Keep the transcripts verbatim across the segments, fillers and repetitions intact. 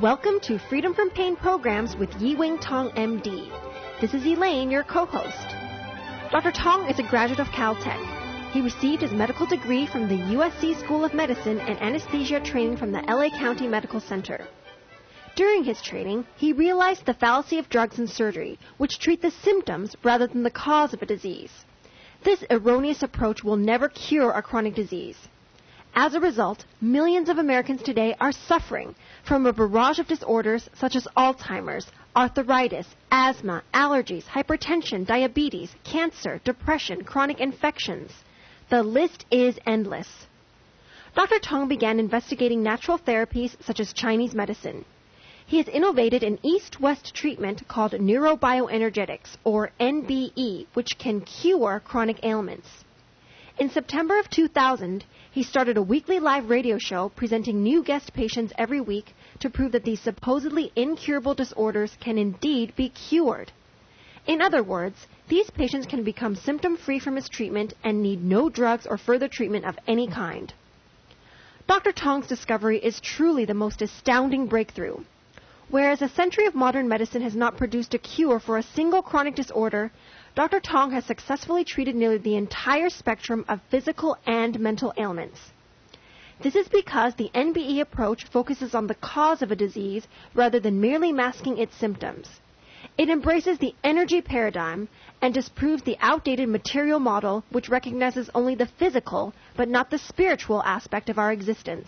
Welcome to Freedom from Pain Programs with Yi-Wing Tong, M D. This is Elaine, your co-host. Doctor Tong is a graduate of Caltech. He received his medical degree from the U S C School of Medicine and anesthesia training from the L A County Medical Center. During his training, he realized the fallacy of drugs and surgery, which treat the symptoms rather than the cause of a disease. This erroneous approach will never cure a chronic disease. As a result, millions of Americans today are suffering from a barrage of disorders such as Alzheimer's, arthritis, asthma, allergies, hypertension, diabetes, cancer, depression, chronic infections. The list is endless. Doctor Tong began investigating natural therapies such as Chinese medicine. He has innovated an east-west treatment called neurobioenergetics, or N B E, which can cure chronic ailments. In September of two thousand, he started a weekly live radio show presenting new guest patients every week to prove that these supposedly incurable disorders can indeed be cured. In other words, these patients can become symptom-free from his treatment and need no drugs or further treatment of any kind. Doctor Tong's discovery is truly the most astounding breakthrough. Whereas a century of modern medicine has not produced a cure for a single chronic disorder, Doctor Tong has successfully treated nearly the entire spectrum of physical and mental ailments. This is because the N B E approach focuses on the cause of a disease rather than merely masking its symptoms. It embraces the energy paradigm and disproves the outdated material model which recognizes only the physical but not the spiritual aspect of our existence.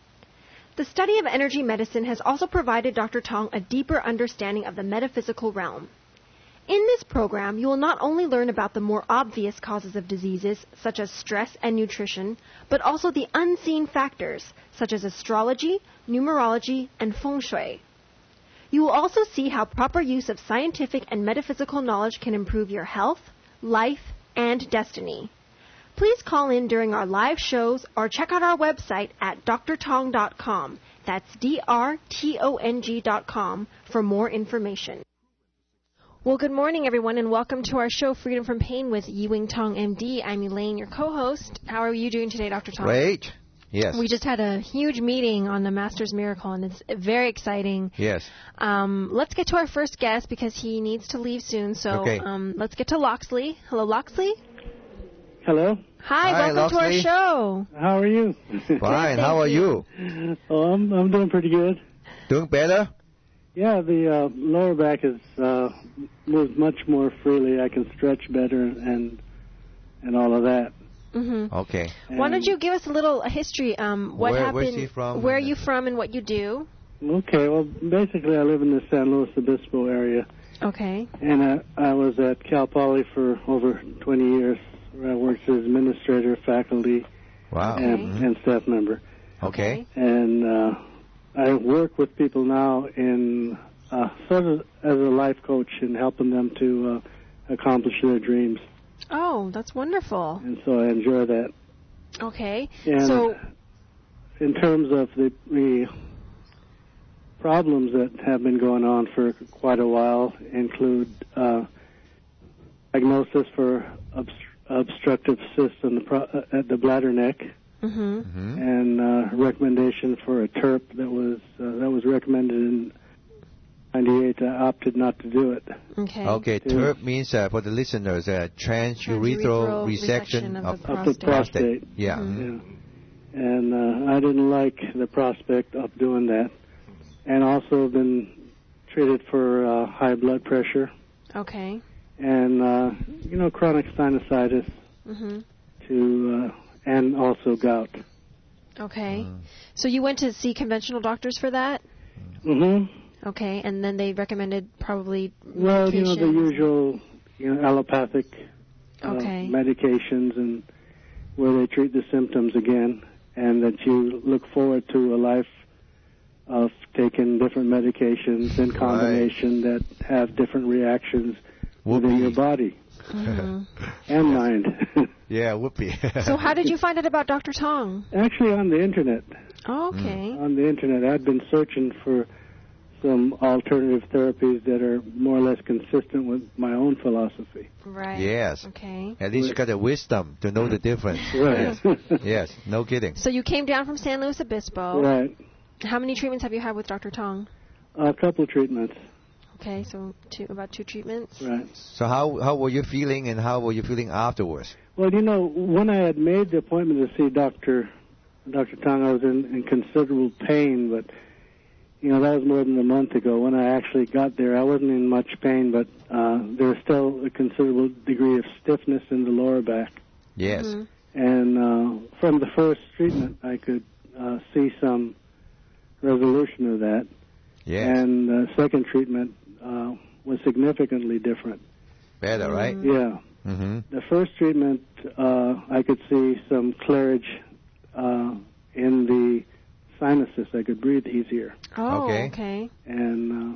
The study of energy medicine has also provided Doctor Tong a deeper understanding of the metaphysical realm. In this program, you will not only learn about the more obvious causes of diseases, such as stress and nutrition, but also the unseen factors, such as astrology, numerology, and feng shui. You will also see how proper use of scientific and metaphysical knowledge can improve your health, life, and destiny. Please call in during our live shows or check out our website at d r tong dot com. That's D R T O N G dot com for more information. Well, good morning, everyone, and welcome to our show, Freedom from Pain with Yi-Wing Tong, M D. I'm Elaine, your co-host. How are you doing today, Doctor Tong? Great. Yes. We just had a huge meeting on the Master's Miracle, and it's very exciting. Yes. Um, let's get to our first guest because he needs to leave soon. So okay. um, let's get to Loxley. Hello, Loxley. Hello. Hi, Hi welcome Loxley. to our show. How are you? Fine. How are you? Oh, I'm I'm doing pretty good. Doing better? Yeah, the uh, lower back is uh, moves much more freely. I can stretch better and and all of that. Mm-hmm. Okay. And Why don't you give us a little history? Um, what Where- happened? where's he from? Where are you from, and what you do? Okay. Well, basically, I live in the San Luis Obispo area, Okay. and I, I was at Cal Poly for over twenty years. Where I worked as administrator, faculty, Wow. and, Mhm. and staff member. Okay. And uh, I work with people now in uh, sort of as a life coach and helping them to uh, accomplish their dreams. Oh, that's wonderful. And so I enjoy that. Okay. And So, in terms of the, the problems that have been going on for quite a while include uh, diagnosis for obst- obstructive cyst in the pro- uh, at the bladder neck, mm-hmm. Mm-hmm. and uh, recommendation for a T E R P that was uh, that was recommended in ninety-eight. I opted not to do it. Okay. Okay. T E R P means, uh, for the listeners, uh, transurethral resection resection of of, the Of the prostate. prostate. Yeah. Mhm. Yeah. And uh, I didn't like the prospect of doing that. And also been treated for uh, high blood pressure Okay. and, uh, you know, chronic sinusitis Mm-hmm. to, uh, and also gout. Okay. Mm. So you went to see conventional doctors for that? Mm-hmm. Okay. And then they recommended probably Well, you know, the medication. usual, you know, allopathic uh, Okay. medications and where they treat the symptoms again, and that you look forward to a life of taking different medications in combination that have different reactions within Whoopee. your body Mhm. and mind. Yeah, whoopee. So how did you find out about Doctor Tong? Actually, on the internet. Oh, okay. On the internet, I'd been searching for some alternative therapies that are more or less consistent with my own philosophy. Right. Yes. Okay. At least you got the wisdom to know the difference. Right. Yes. Yes. No kidding. So you came down from San Luis Obispo. Right. How many treatments have you had with Doctor Tong? A couple treatments. Okay, so two, about two treatments. Right. So how how were you feeling, and how were you feeling afterwards? Well, you know, when I had made the appointment to see Doctor Doctor Tong, I was in, in considerable pain, but you know that was more than a month ago. When I actually got there, I wasn't in much pain, but uh, there was still a considerable degree of stiffness in the lower back. Yes. Mm-hmm. And uh, from the first treatment, I could uh, see some resolution of that. Yes. And the second treatment uh, was significantly different. Better, right? Yeah. Mm-hmm. The first treatment, uh, I could see some clearage uh, in the sinuses. I could breathe easier. Oh, Okay. okay. And uh,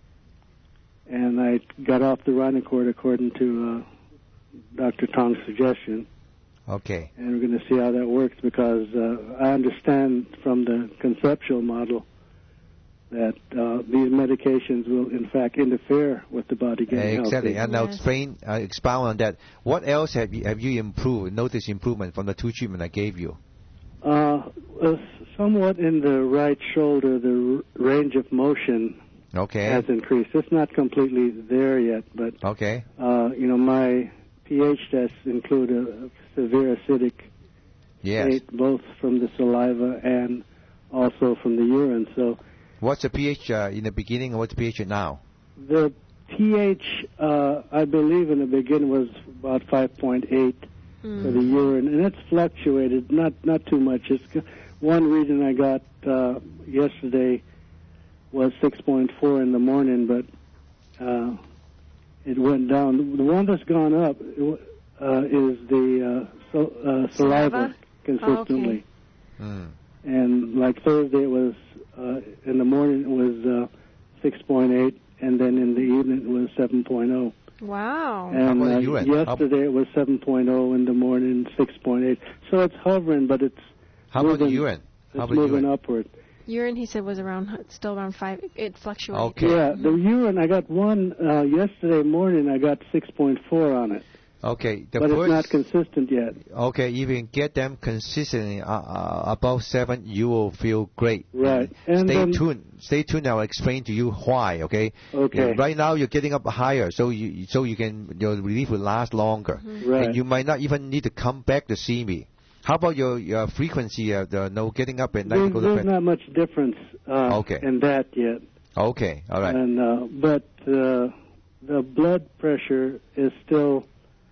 and I got off the Rhinocort according to uh, Doctor Tong's suggestion. Okay. And we're going to see how that works, because uh, I understand from the conceptual model that uh, these medications will, in fact, interfere with the body getting Exactly. healthy. And now Yes. explain, uh, expound on that. What else have you have you improved? Noticed improvement from the two treatment I gave you? Uh, uh, somewhat in the right shoulder, the r- range of motion Okay. has increased. It's not completely there yet, but Okay. uh, you know, my pH tests include a severe acidic Yes. state, both from the saliva and also from the urine. So What's the pH uh, in the beginning, and what's the pH now? the pH, uh, I believe, in the beginning was about five point eight Mm. for the urine, and it's fluctuated, not not too much. It's g- one reading I got uh, yesterday was six point four in the morning, but uh, it went down. The one that's gone up uh, is the uh, so, uh, saliva, Saliva? consistently. Oh, okay. Mm. And like Thursday, it was uh, in the morning it was uh, six point eight, and then in the evening it was seven point oh. Wow. And about the uh, urine? yesterday it was seven point oh, in the morning six point eight. So it's hovering, but it's How about the moving, urine? How it's about moving urine? upward. Urine, he said, was around, still around five. It fluctuated. Okay. Yeah, the urine, I got one uh, yesterday morning, I got six point four on it. Okay. The but first, it's not consistent yet. Okay, if you can get them consistently uh, uh, above seven, you will feel great. Right. And Stay then, tuned. Stay tuned. I'll explain to you why. Okay. Okay. Yeah, right now you're getting up higher, so you so you can your relief will last longer, Mm-hmm. Right. and you might not even need to come back to see me. How about your, your frequency of the no getting up at night There's, to go to there's bed? not much difference uh, Okay. in that yet. Okay. All right. And uh, but uh, the blood pressure is still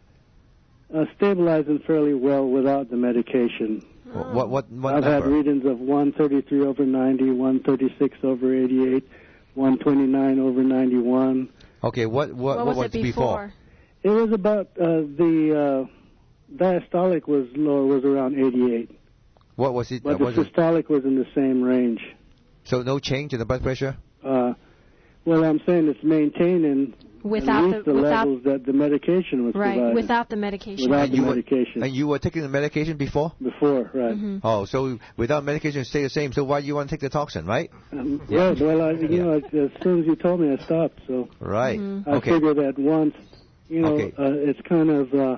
uh, stabilizing fairly well without the medication. What what what, what I've had number? readings of one thirty-three over ninety, one thirty-six over eighty-eight, one twenty-nine over ninety-one. Okay. What what What, what was it before? It was about uh, the uh, diastolic was lower, was around eighty-eight, What was it? but uh, the was it? systolic was in the same range. So no change in the blood pressure? Uh, well, I'm saying it's maintaining Without at least the, the, without, levels that the medication was right, providing. without the medication. Without And the you were- medication. And you were taking the medication before? Before, right. Mm-hmm. Oh, so without medication, stay the same. So why you want to take the toxin, right? Um, Yeah. Right, well, I, you Yeah. know, as soon as you told me, I stopped. So Right. Mm-hmm. I Okay. figured that once, you know, Okay. uh, it's kind of, uh,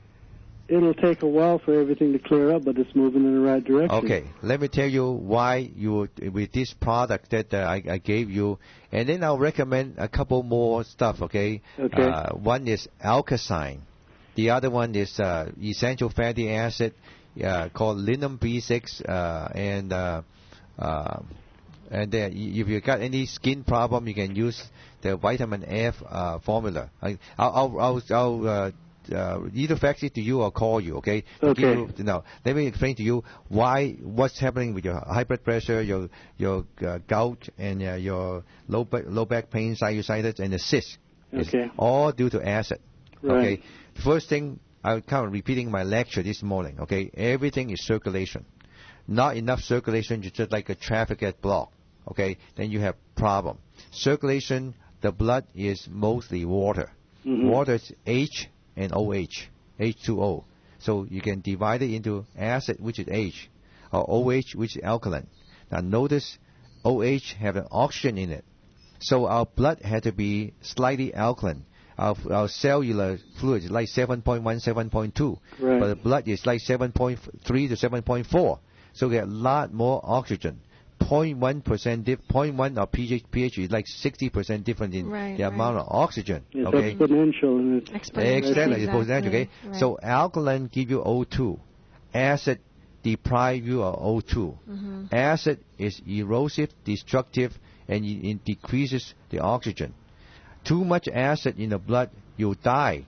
it'll take a while for everything to clear up, but it's moving in the right direction. Okay, let me tell you why you with this product that uh, I, I gave you, and then I'll recommend a couple more stuff. Okay. Okay. Uh, one is Alkazine. The other one is uh, essential fatty acid uh, called Linum B six, uh, and uh, uh, and then if you got any skin problem, you can use the vitamin F uh, formula. I, I'll I'll I'll, I'll uh, uh, either fax it to you or call you, okay? To Okay. give you, now, let me explain to you why, what's happening with your high blood pressure, your your uh, gout, and uh, your low back, low back pain, sinusitis, and the cyst. It's Okay. all due to acid. Right. Okay. First thing, I'm kind of repeating my lecture this morning. Okay. Everything is circulation. Not enough circulation, you just like a traffic get blocked. Okay. Then you have problem. Circulation, the blood is mostly water. Mhm. Water is H and OH, H two O. So you can divide it into acid, which is H, or OH, which is alkaline. Now notice OH have an oxygen in it. So our blood had to be slightly alkaline. Our, our cellular fluid is like seven point one, seven point two. Right. But the blood is like seven point three to seven point four. So we get a lot more oxygen. zero point one percent, diff, zero point one of pH, pH is like sixty percent different in right, the right. amount of oxygen. It's okay? exponential. And it's Exponential. Exactly, it's exponential, okay? Right. So alkaline give you O two. Acid deprive you of O two. Mm-hmm. Acid is erosive, destructive, and it, it decreases the oxygen. Too much acid in the blood, you die.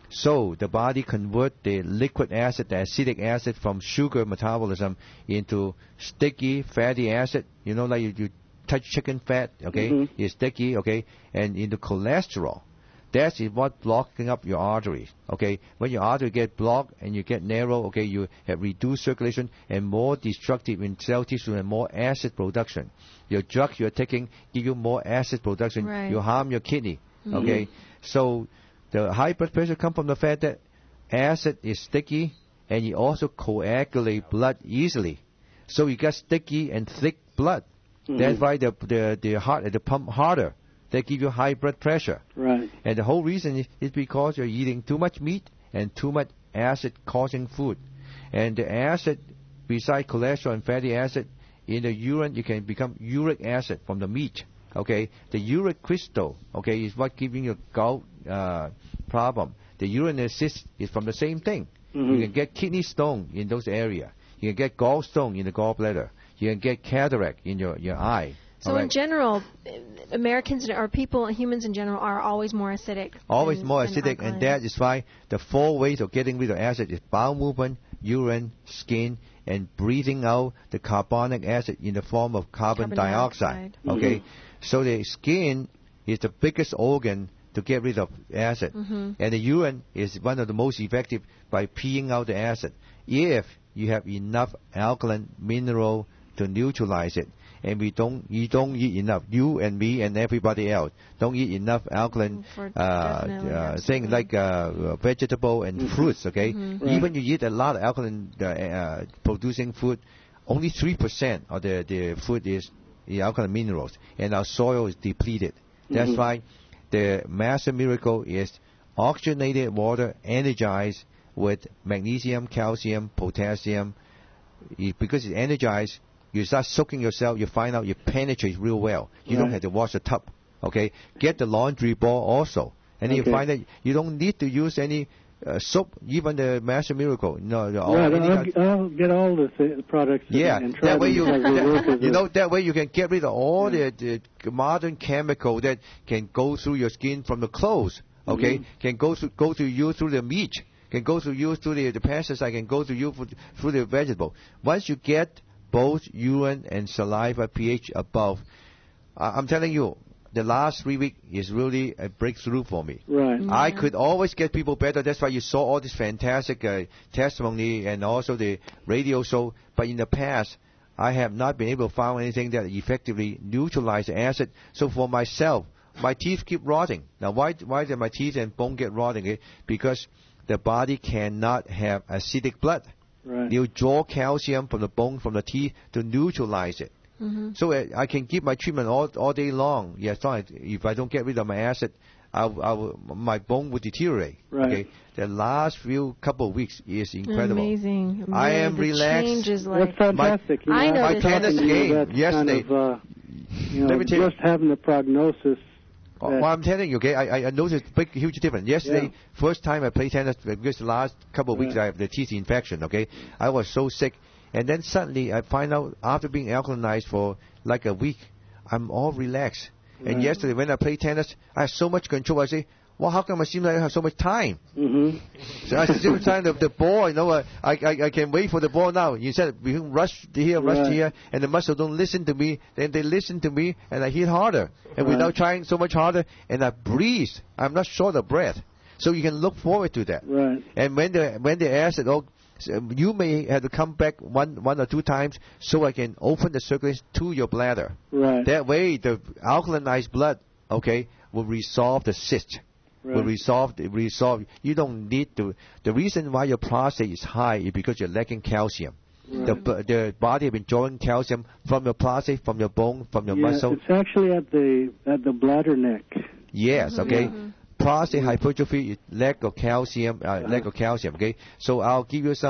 So the body convert the liquid acid, the acidic acid, from sugar metabolism into sticky fatty acid. You know, like you, you touch chicken fat, okay? Mm-hmm. It's sticky, okay? And into cholesterol. That is what blocking up your arteries, okay? When your artery get blocked and you get narrow, okay, you have reduced circulation and more destructive in cell tissue and more acid production. Your drugs you're taking give you more acid production. Right. You harm your kidney, Mm-hmm. okay? So the high blood pressure comes from the fact that acid is sticky and it also coagulate blood easily. So you get sticky and thick blood. Mm-hmm. That's why the the the heart the pump harder. They give you high blood pressure. Right. And the whole reason is, is because you're eating too much meat and too much acid-causing food. And the acid, besides cholesterol and fatty acid, in the urine, you can become uric acid from the meat. Okay, the uric crystal, okay, is what giving you gout uh, problem. The urinary cyst is from the same thing. Mm-hmm. You can get kidney stone in those areas. You can get gallstone in the gallbladder. You can get cataract in your, your eye. So All in right? general, Americans or people, humans in general, are always more acidic. Always than, more than acidic, alkaline. and that is why the four ways of getting rid of acid is bowel movement, urine, skin, and breathing out the carbonic acid in the form of carbon, Carbon dioxide. dioxide. Okay, so the skin is the biggest organ to get rid of acid, Mm-hmm. and the urine is one of the most effective by peeing out the acid. If you have enough alkaline mineral to neutralize it. And we don't, you don't eat enough. You and me and everybody else don't eat enough alkaline For uh, definitely, uh, absolutely. things like uh, vegetable and fruits. Okay, Mhm. Right. even you eat a lot of alkaline uh, uh, producing food, only three percent of the the food is the alkaline minerals, and our soil is depleted. That's Mhm. why the massive miracle is oxygenated water energized with magnesium, calcium, potassium. It, because it's energized, you start soaking yourself, you find out you penetrate real well. You don't Right. have to wash the tub. Okay? Get the laundry ball also. And then Okay. you find that you don't need to use any uh, soap, even the Master Miracle. No, the, all, Right. any I'll, kind- I'll get all the th- products yeah, and, and try that way them you, because they work as that, you a- know, that way you can get rid of all Yeah. the, the modern chemical that can go through your skin from the clothes. Okay, Mhm. can go through go to you through the meat, can go through you through the, the pesticide, can go through you for, through the vegetable. Once you get both urine and saliva pH above, uh, I'm telling you, the last three weeks is really a breakthrough for me. Right. I Yeah. could always get people better. That's why you saw all this fantastic uh, testimony and also the radio show. But in the past, I have not been able to find anything that effectively neutralizes the acid. So for myself, my teeth keep rotting. Now, why why did my teeth and bone get rotting? Eh? Because the body cannot have acidic blood. Right. You draw calcium from the bone, from the teeth to neutralize it. Mm-hmm. So uh, I can keep my treatment all all day long. Yes, fine. If I don't get rid of my acid, I'll, I'll, my bone will deteriorate. Right. Okay. The last few couple of weeks is incredible. Amazing. I Really, am the relaxed. changes like That's fantastic. You know, I know after this. talking My tennis to you, game that's yesterday. Kind of, uh, you know, Let me tell you- just having the prognosis. Oh, that- well, I'm telling you, okay, I, I- I noticed big, huge difference. Yesterday, Yeah. first time I played tennis, because the last couple of weeks Right. I have the teeth infection, okay? I was so sick. And then suddenly I find out after being alkalinized for like a week, I'm all relaxed. And Right. yesterday when I played tennis, I had so much control. I say, well, how come I seem like I have so much time? Mhm. So I still time of the ball, you know, uh, I, I I can wait for the ball now. You said we can rush here, rush Right. here, and the muscle don't listen to me. Then they listen to me, and I hit harder. And Right. without trying so much harder, and I breathe. I'm not short of breath. So you can look forward to that. Right. And when the when the acid, oh, so you may have to come back one one or two times so I can open the circulation to your bladder. Right. That way, the alkalinized blood, okay, will resolve the cyst. Will Right. resolve resolve. You don't need to. The reason why your prostate is high is because you're lacking calcium. Right. The b- the body has been drawing calcium from your prostate, from your bone, from your Yeah, muscle. it's actually at the at the bladder neck. Yes, okay. Mhm. Prostate hypertrophy is lack of calcium, uh, lack of calcium. Okay, so I'll give you some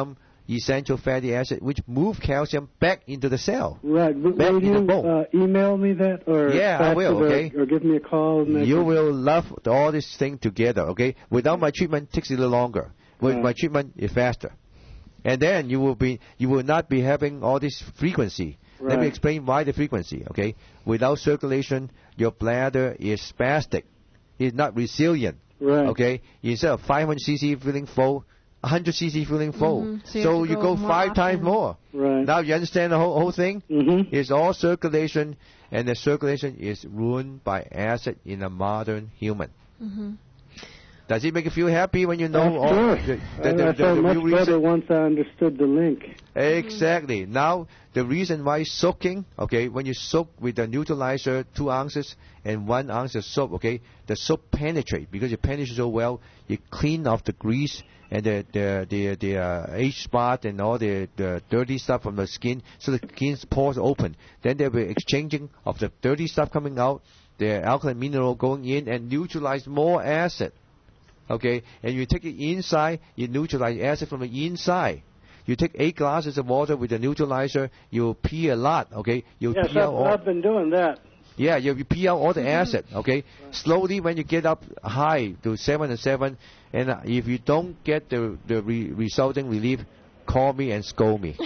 essential fatty acid, which move calcium back into the cell. Right. Back will in the you bone. uh, email me that? Or Yeah, I will, or, okay. Or give me a call? And You can... will love all this thing together, okay? Without my treatment, it takes a little longer. With Right. my treatment, it's faster. And then you will be, you will not be having all this frequency. Right. Let me explain why the frequency, okay? Without circulation, your bladder is spastic. It's not resilient. Right. Okay? Instead of five hundred cc feeling full, one hundred cc feeling full. Mm-hmm. So you, so have to you go go more five often. times more. Right. Now you understand the whole, whole thing? Mm-hmm. It's all circulation, and the circulation is ruined by acid in a modern human. Mm-hmm. Does it make you feel happy when you know Of all course. the, I, the, the, I the, felt the much real better reason? once I understood the link. Exactly. Now, the reason why soaking, okay, when you soak with the neutralizer, two ounces and one ounce of soap, okay, the soap penetrate because it penetrates so well, you clean off the grease and the the the, the uh, age spot and all the, the dirty stuff from the skin, so the skin's pores open. Then there will be exchanging of the dirty stuff coming out, the alkaline mineral going in and neutralize more acid. Okay, and you take it inside, you neutralize acid from the inside. You take eight glasses of water with the neutralizer, you'll pee a lot, okay? You'll Yes, pee I've, out all, I've been doing that. yeah, you, you pee out all the acid, okay? Slowly, when you get up high to seven and seven, and uh, if you don't get the the re- resulting relief, call me and scold me.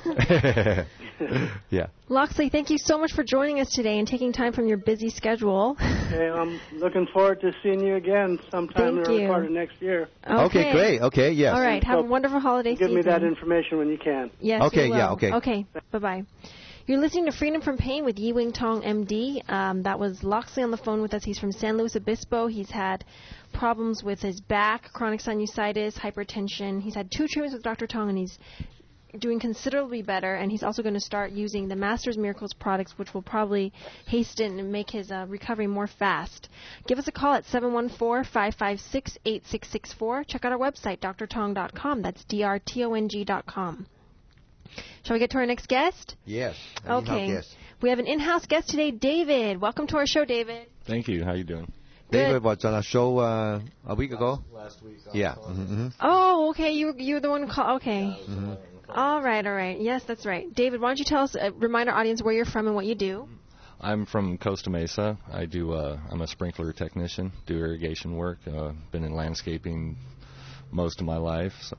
Yeah. Loxley, thank you so much for joining us today and taking time from your busy schedule. Okay, I'm looking forward to seeing you again sometime in Thank the early you. part of next year. Okay, great. Okay, yes. All right, have So a wonderful holiday Give season. me that information when you can. Yes, Okay, we will. yeah, okay. Okay, bye-bye. You're listening to Freedom from Pain with Yi-Wing Tong, M D. Um, that was Loxley on the phone with us. He's from San Luis Obispo. He's had problems with his back, chronic sinusitis, hypertension. He's had two treatments with Doctor Tong, and he's doing considerably better. And he's also going to start using the Masters Miracles products, which will probably hasten and make his uh, recovery more fast. Give us a call at seven one four, five five six, eight six six four. Check out our website, d r tong dot com. That's D R T O N G dot com. Shall we get to our next guest? Yes. an Okay. in-house guest. We have an in-house guest today, David. Welcome to our show, David. Thank you. How you doing? David was on a show uh, a week ago. Last week. Yeah. Mm-hmm. Oh, okay. You you're the one call. Okay. Mm-hmm. All right, all right. Yes, that's right. David, why don't you tell us, uh, remind our audience where you're from and what you do? I'm from Costa Mesa. I do. Uh, I'm a sprinkler technician. Do irrigation work. Uh, been in landscaping most of my life. So.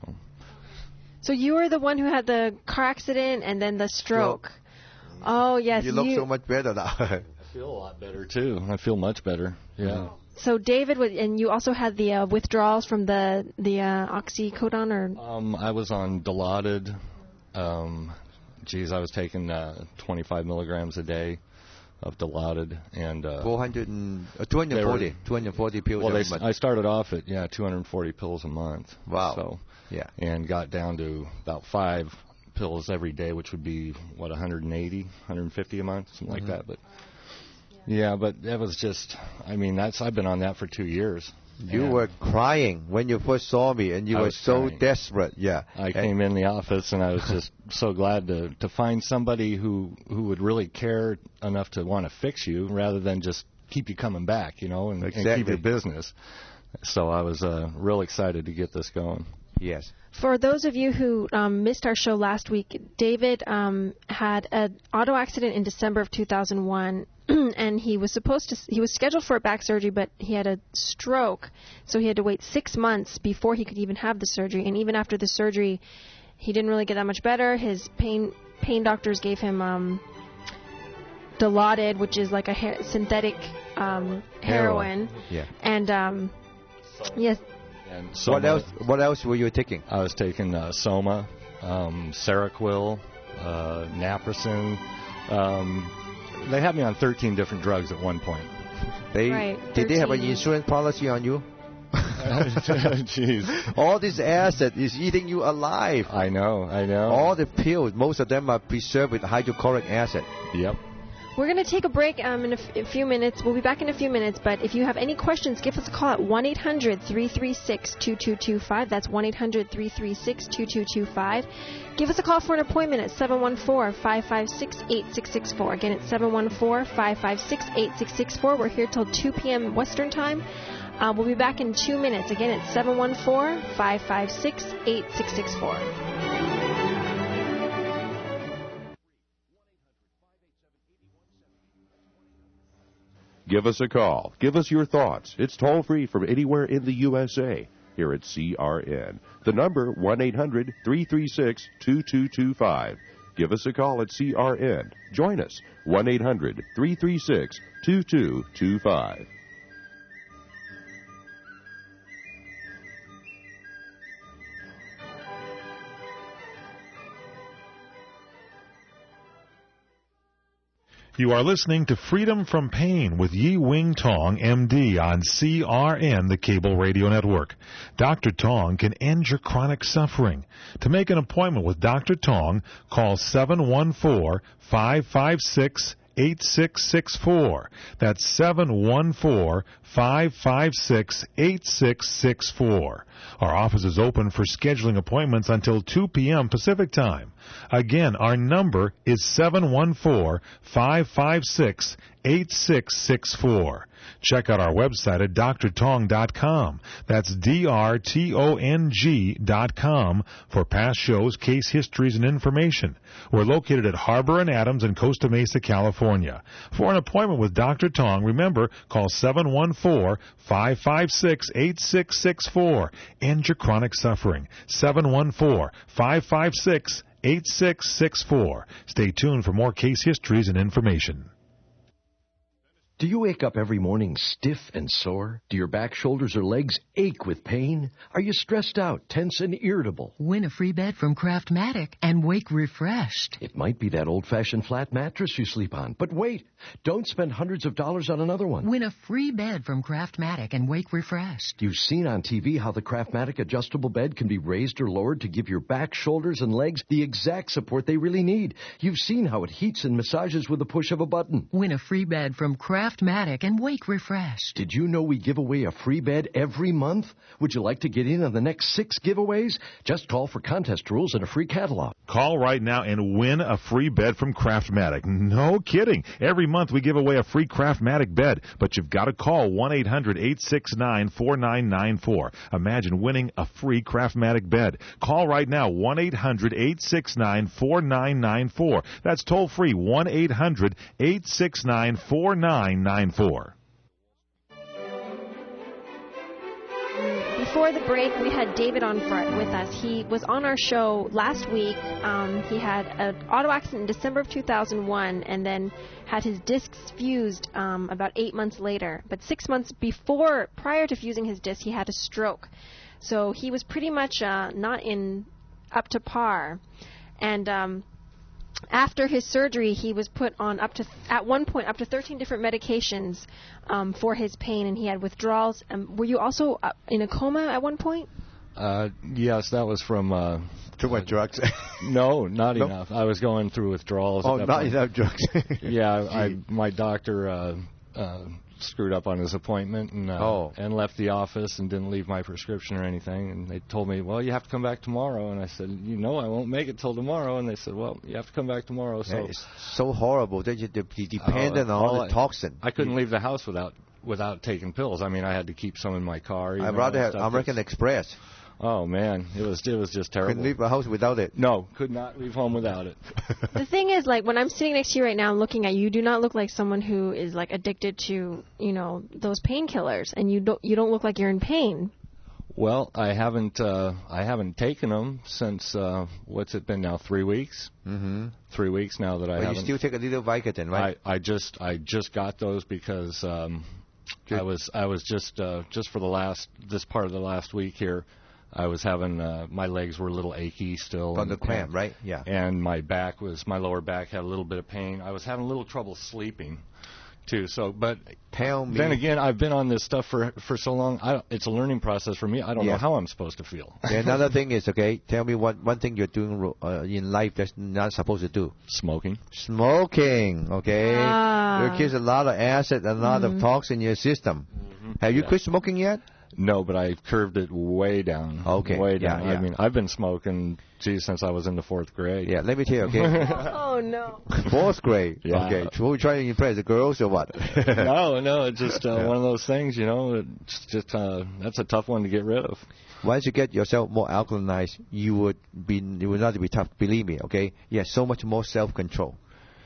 So you were the one who had the car accident and then the stroke. Oh, yes. You look so much better now. I feel a lot better too. I feel much better. Yeah. So David, was- and you also had the uh, withdrawals from the the uh, oxycodone, or Um, I was on Dilaudid. Um, geez, I was taking uh, twenty-five milligrams a day of Dilaudid, and uh, four hundred and, uh, two hundred forty. They were- two hundred forty pills well, they, every month. I started off at yeah two hundred forty pills a month. Wow. So Yeah. and got down to about five pills every day, which would be what one hundred eighty, one hundred fifty a month, something Mm-hmm. like that. But yeah, but that was just. I mean, that's I've been on that for two years. You And were crying when you first saw me, and you I were was so crying. desperate. Yeah. I And- came in the office and I was just so glad to to find somebody who who would really care enough to want to fix you rather than just keep you coming back, you know, and, and keep Exactly. your business. So I was uh, real excited to get this going. Yes. for those of you who um, missed our show last week, David um, had an auto accident in December of two thousand one, and he was supposed to he was scheduled for a back surgery, but he had a stroke, so he had to wait six months before he could even have the surgery. And even after the surgery, he didn't really get that much better. His pain pain doctors gave him um, Dilaudid, which is like a ha- synthetic um, heroin. Yeah. And um, yes. And What Soma- else? What else were you taking? I was taking uh, Soma, um, Seroquel, uh, Naproxen. Um, they had me on thirteen different drugs at one point. They Right, did they have an thirteen. insurance policy on you? Jeez. All this acid is eating you alive. I know, I know. All the pills, most of them are preserved with hydrochloric acid. Yep. We're going to take a break um, in a, f- a few minutes. We'll be back in a few minutes, but if you have any questions, give us a call at one eight hundred, three three six, two two two five. That's one eight hundred, three three six, two two two five. Give us a call for an appointment at seven one four, five five six, eight six six four. Again, it's seven one four, five five six, eight six six four. We're here till two p.m. Western Time. Uh, we'll be back in two minutes. Again, it's seven one four, five five six, eight six six four. Give us a call. Give us your thoughts. It's toll-free from anywhere in the U S A. Here at C R N. The number, one eight hundred three three six two two two five. Give us a call at C R N. Join us, one eight hundred three three six two two two five. You are listening to Freedom from Pain with Yi Wing Tong, M D, on C R N, the cable radio network. Doctor Tong can end your chronic suffering. To make an appointment with Doctor Tong, call seven one four, five five six, eight six six four. That's seven one four, five five six, eight six six four. Our office is open for scheduling appointments until two p.m. Pacific Time. Again, our number is seven one four, five five six, eight six six four. Check out our website at D R tong dot com. That's D R T O N G dot com for past shows, case histories, and information. We're located at Harbor and Adams in Costa Mesa, California. For an appointment with Doctor Tong, remember, call seven one four, five five six, eight six six four. End your chronic suffering. seven one four, five five six, eight six six four. Stay tuned for more case histories and information. Do you wake up every morning stiff and sore? Do your back, shoulders, or legs ache with pain? Are you stressed out, tense, and irritable? Win a free bed from Craftmatic and wake refreshed. It might be that old-fashioned flat mattress you sleep on. But wait, don't spend hundreds of dollars on another one. Win a free bed from Craftmatic and wake refreshed. You've seen on T V how the Craftmatic adjustable bed can be raised or lowered to give your back, shoulders, and legs the exact support they really need. You've seen how it heats and massages with the push of a button. Win a free bed from Craftmatic. Craftmatic and wake refreshed. Did you know we give away a free bed every month? Would you like to get in on the next six giveaways? Just call for contest rules and a free catalog. Call right now and win a free bed from Craftmatic. No kidding. Every month we give away a free Craftmatic bed, but you've got to call one eight hundred, eight six nine, four nine nine four. Imagine winning a free Craftmatic bed. Call right now, one eight hundred, eight six nine, four nine nine four. That's toll free, one eight hundred, eight six nine, four nine nine four. Before the break, we had David on with us. He was on our show last week. Um, he had an auto accident in December of two thousand one and then had his discs fused um, about eight months later. But six months before, prior to fusing his disc, he had a stroke. So he was pretty much uh, not in up to par. And um, after his surgery, he was put on up to, at one point, up to thirteen different medications um, for his pain, and he had withdrawals. Um, were you also uh, in a coma at one point? Uh, yes, that was from... Uh, Too much drugs? No, not nope. enough. I was going through withdrawals. Oh, not point. Enough drugs. Yeah, I, my doctor... Uh, uh, screwed up on his appointment and uh, oh. and left the office and didn't leave my prescription or anything. And they told me, well, you have to come back tomorrow. And I said, you know, I won't make it till tomorrow. And they said, well, you have to come back tomorrow. So yeah, it's so horrible that you're dependent uh, on all the toxin. I couldn't leave the house without without taking pills. I mean, I had to keep some in my car. I'd rather have American Express. Oh man, it was it was just terrible. Couldn't leave the house without it. No, could not leave home without it. The thing is, like, when I'm sitting next to you right now and looking at you, you do not look like someone who is like addicted to, you know, those painkillers, and you don't you don't look like you're in pain. Well, I haven't uh, I haven't taken them since uh, what's it been now? Three weeks. Mm-hmm. Three weeks now that I. But haven't. You still take a little Vicodin, right? I, I just I just got those because um, I was I was just uh, just for the last this part of the last week here. I was having, uh, my legs were a little achy still. On the cramp, right? Yeah. And my back was, my lower back had a little bit of pain. I was having a little trouble sleeping, too. So, but Tell me. Then again, I've been on this stuff for for so long. I, it's a learning process for me. I don't yeah. know how I'm supposed to feel. Yeah, another thing is, okay, tell me what one thing you're doing uh, in life that's not supposed to do. Smoking. Smoking, okay? Ah. There kills a lot of acid and a lot mm-hmm. of toxin in your system. Mm-hmm. Have you yeah. quit smoking yet? No, but I've curved it way down. Okay. Way down. Yeah, yeah. I mean, I've been smoking, geez, since I was in the fourth grade. Yeah, let me tell you, okay? Oh, no. Fourth grade. Yeah. Okay. So we trying to impress the girls or what? no, no, it's just uh, yeah. one of those things, you know. It's just uh, that's a tough one to get rid of. Once you get yourself more alkalinized, you would be, you would not be tough. Believe me, okay? You have so much more self-control.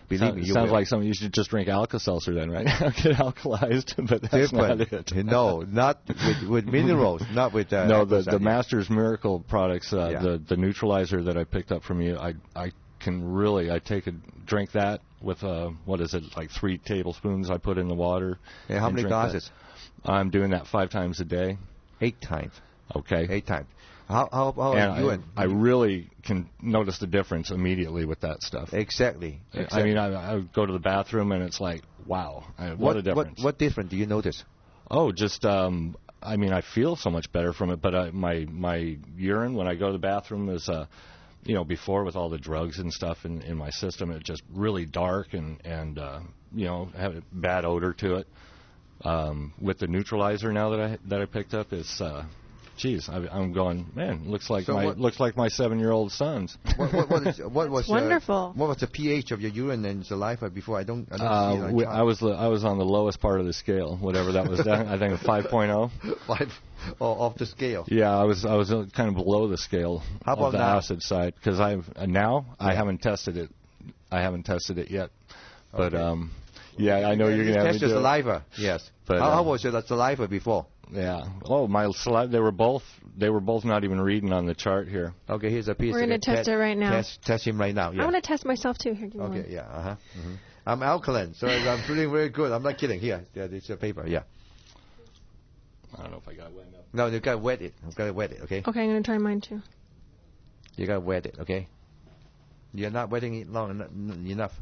Believe so, me, you sounds will. like something you should just drink Alka-Seltzer then, right? Get alkalized, but that's Different. not it. No, not with, with minerals, not with uh, no. The Alka-Seltzer. the Master's Miracle products, uh, Yeah. the the neutralizer that I picked up from you, I I can really I take a drink that with uh what is it like three tablespoons I put in the water. Yeah, how and many drink that. glasses? I'm doing that five times a day. Eight times. Okay. Eight times. How how how and are you? I, and I really can notice the difference immediately with that stuff. Exactly. I exactly. mean, I, I go to the bathroom and it's like, wow, I, what, what a difference. What what difference do you notice? Oh, just um, I mean, I feel so much better from it. But I, my my urine when I go to the bathroom is, uh, you know, before with all the drugs and stuff in, in my system, it's just really dark and and uh, you know, have a bad odor to it. Um, with the neutralizer now that I that I picked up, it's. Uh, Geez, I, I'm going. Man, looks like So my what- looks like my seven-year-old son's. What what what, is, what was That's wonderful. Uh, what was the pH of your urine and saliva before? I don't. I don't Uh, see it. I we- can't- I was the, I was on the lowest part of the scale, whatever that was. Down, I think a five point oh. Five oh, off the scale. Yeah, I was I was uh, kind of below the scale How about of the now? acid side because I've uh, now I Yeah. haven't tested it. I haven't tested it yet, but Okay. um, yeah, I know you're You gonna have test me your do it. saliva. Yes. But, how, how uh, was your saliva before? Yeah. Oh, my saliva. They were both they were both not even reading on the chart here. Okay, here's a piece. We're of gonna it. test Te- it right now. Test test him right now. Yeah. I want to test myself too. Here, give me Okay. one. Yeah. Uh huh. Mm-hmm. I'm alkaline, so I'm feeling very good. I'm not kidding. Here, yeah, it's a paper. Yeah. I don't know if I got it wet enough. No, you gotta wet it. You gotta wet it. Okay. Okay, I'm gonna try mine too. You gotta wet it. Okay. You're not wetting it long enough. enough.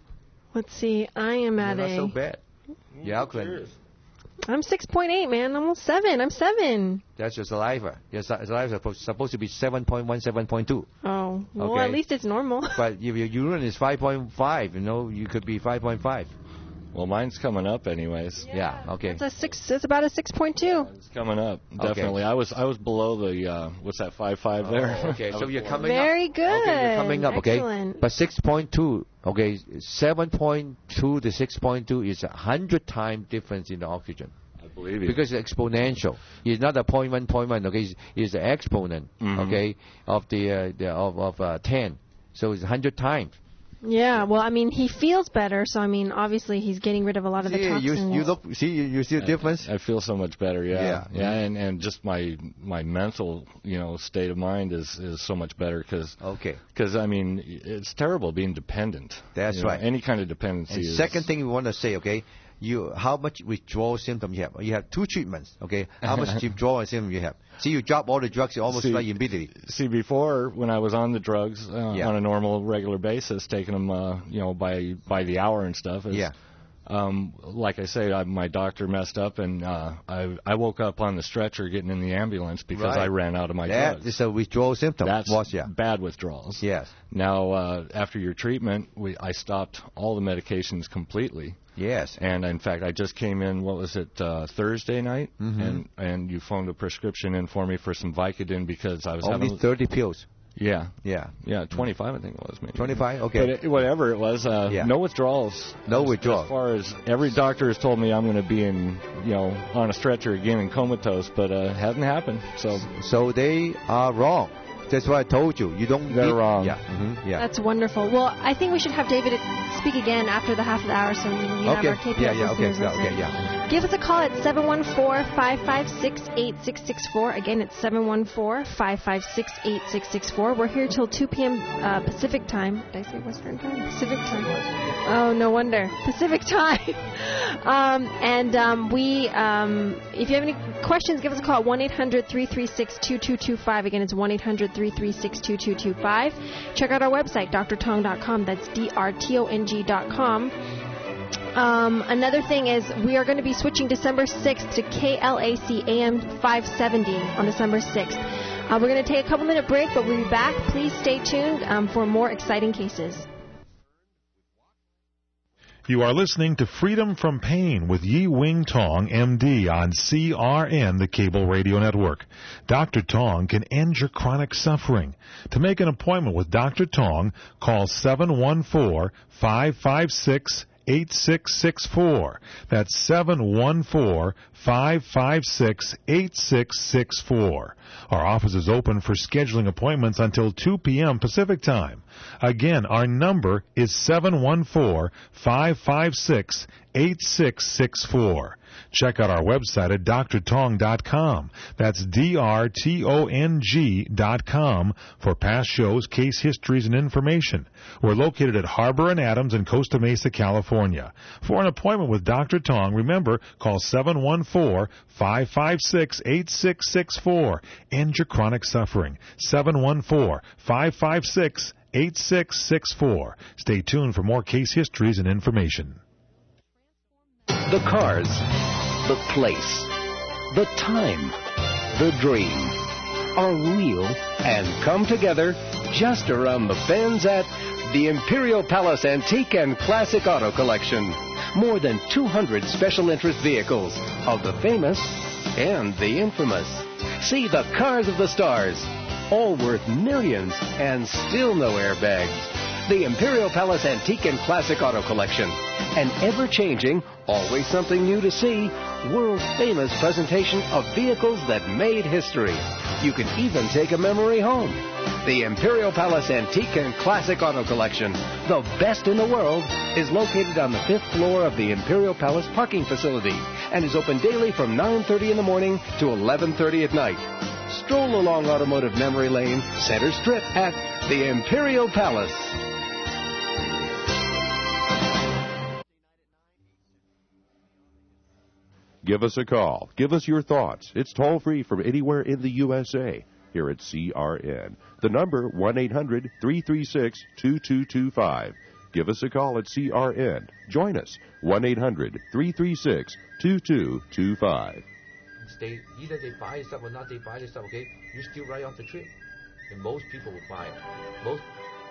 Let's see. I am You're at not a. so bad. You're alkaline. I'm six point eight, man. I'm almost seven. I'm seven. That's your saliva. Your sa- saliva is supposed, supposed to be seven point one, seven point two. Oh, well, Okay. at least it's normal. But if your urine is five point five, you know, you could be five point five. Well, mine's coming up anyways. Yeah. Okay. It's a six. It's about a six point two. It's coming up definitely. I was I was below the uh, what's that five five there? Oh, okay, I so was you're below. coming Very up. good. Okay, you're coming up. Okay. Excellent. But six point two. Okay, seven point two to six point two is a hundred time difference in the oxygen. I believe you. Because it's exponential. It's not a point one, point one. Okay, it's, it's the exponent. Mhm. Okay, of the, uh, the of of uh, ten. So it's a hundred times. Yeah. Well, I mean, he feels better, so I mean, obviously, he's getting rid of a lot of the See, you toxins. you look. See, you, you see the difference. I feel so much better. Yeah, Yeah. yeah, and and just my my mental you know state of mind is is so much better because Okay. because I mean it's terrible being dependent. That's You know, right. Any kind of dependency. And is, second thing we want to say, okay, you how much withdrawal symptom you have? You have two treatments, okay? How much withdrawal symptom you have? See, you drop all the drugs, you almost See- like immediately. See, before when I was on the drugs uh, Yeah. on a normal, regular basis, taking them, uh, you know, by by the hour and stuff. Is, Yeah. Um, like I say, I, my doctor messed up, and uh, I I woke up on the stretcher getting in the ambulance because Right. I ran out of my That drugs. is a withdrawal symptom. That's Was, yeah. bad withdrawals. Yes. Now, uh, after your treatment, we I stopped all the medications completely. Yes. And in fact, I just came in. What was it? Uh, Thursday night, Mhm. and and you phoned a prescription in for me for some Vicodin because I was Only having. thirty pills. Yeah, Yeah. yeah, twenty-five I think it was maybe. twenty-five? Okay. But it, whatever it was, uh, Yeah. no withdrawals. No as, withdrawal. As far as every doctor has told me, I'm going to be in, you know, on a stretcher again and comatose, but uh, hasn't happened. So So they are wrong. That's why I told you. You don't. They're need- wrong. Yeah. hmm Yeah. That's wonderful. Well, I think we should have David speak again after the half of the hour, so we have Okay. our K P Yeah. F Yeah. Okay. listeners Yeah, listen. okay. Yeah. Give us a call at seven one four, five five six, eight six six four. Again, it's seven one four, five five six, eight six six four. We're here till two p.m. Uh, Pacific time. Did I say Western time? Pacific time. Oh, no wonder. Pacific time. um, and um, we, um, if you have any questions, give us a call at one eight hundred, three three six, two two two five. Again, it's one eight hundred, three three six, two two two five. Check out our website, d r tong dot com. That's D R T O N G dot com. Um, another thing is we are going to be switching December sixth to K L A C A M five seventy on December sixth. Uh, we're going to take a couple minute break, but we'll be back. Please stay tuned um, for more exciting cases. You are listening to Freedom from Pain with Yi Wing Tong, M D, on C R N, the Cable Radio Network. Doctor Tong can end your chronic suffering. To make an appointment with Doctor Tong, call seven one four, five five six, eight six six four. That's seven one four, five five six, eight six six four. Our office is open for scheduling appointments until two p.m. Pacific Time. Again, our number is seven one four, five five six, eight six six four. Check out our website at D R Tong dot com. That's D R T O N G dot com for past shows, case histories, and information. We're located at Harbor and Adams in Costa Mesa, California. For an appointment with Doctor Tong, remember, call seven one four, five five six, eight six six four. End your chronic suffering. seven one four, five five six, eight six six four. Stay tuned for more case histories and information. The cars, the place, the time, the dream are real and come together just around the bends at the Imperial Palace Antique and Classic Auto Collection. More than two hundred special interest vehicles of the famous and the infamous. See the cars of the stars, all worth millions and still no airbags. The Imperial Palace Antique and Classic Auto Collection. An ever-changing, always something new to see, world-famous presentation of vehicles that made history. You can even take a memory home. The Imperial Palace Antique and Classic Auto Collection, the best in the world, is located on the fifth floor of the Imperial Palace parking facility and is open daily from nine thirty in the morning to eleven thirty at night. Stroll along Automotive Memory Lane, Center Strip at the Imperial Palace. Give us a call. Give us your thoughts. It's toll-free from anywhere in the U S A here at C R N. The number, one eight hundred, three three six, two two two five. Give us a call at C R N. Join us, one eight hundred, three three six, two two two five. They, either they buy this stuff or not, they buy this stuff, okay? You still write off the trip. And most people will buy it. Most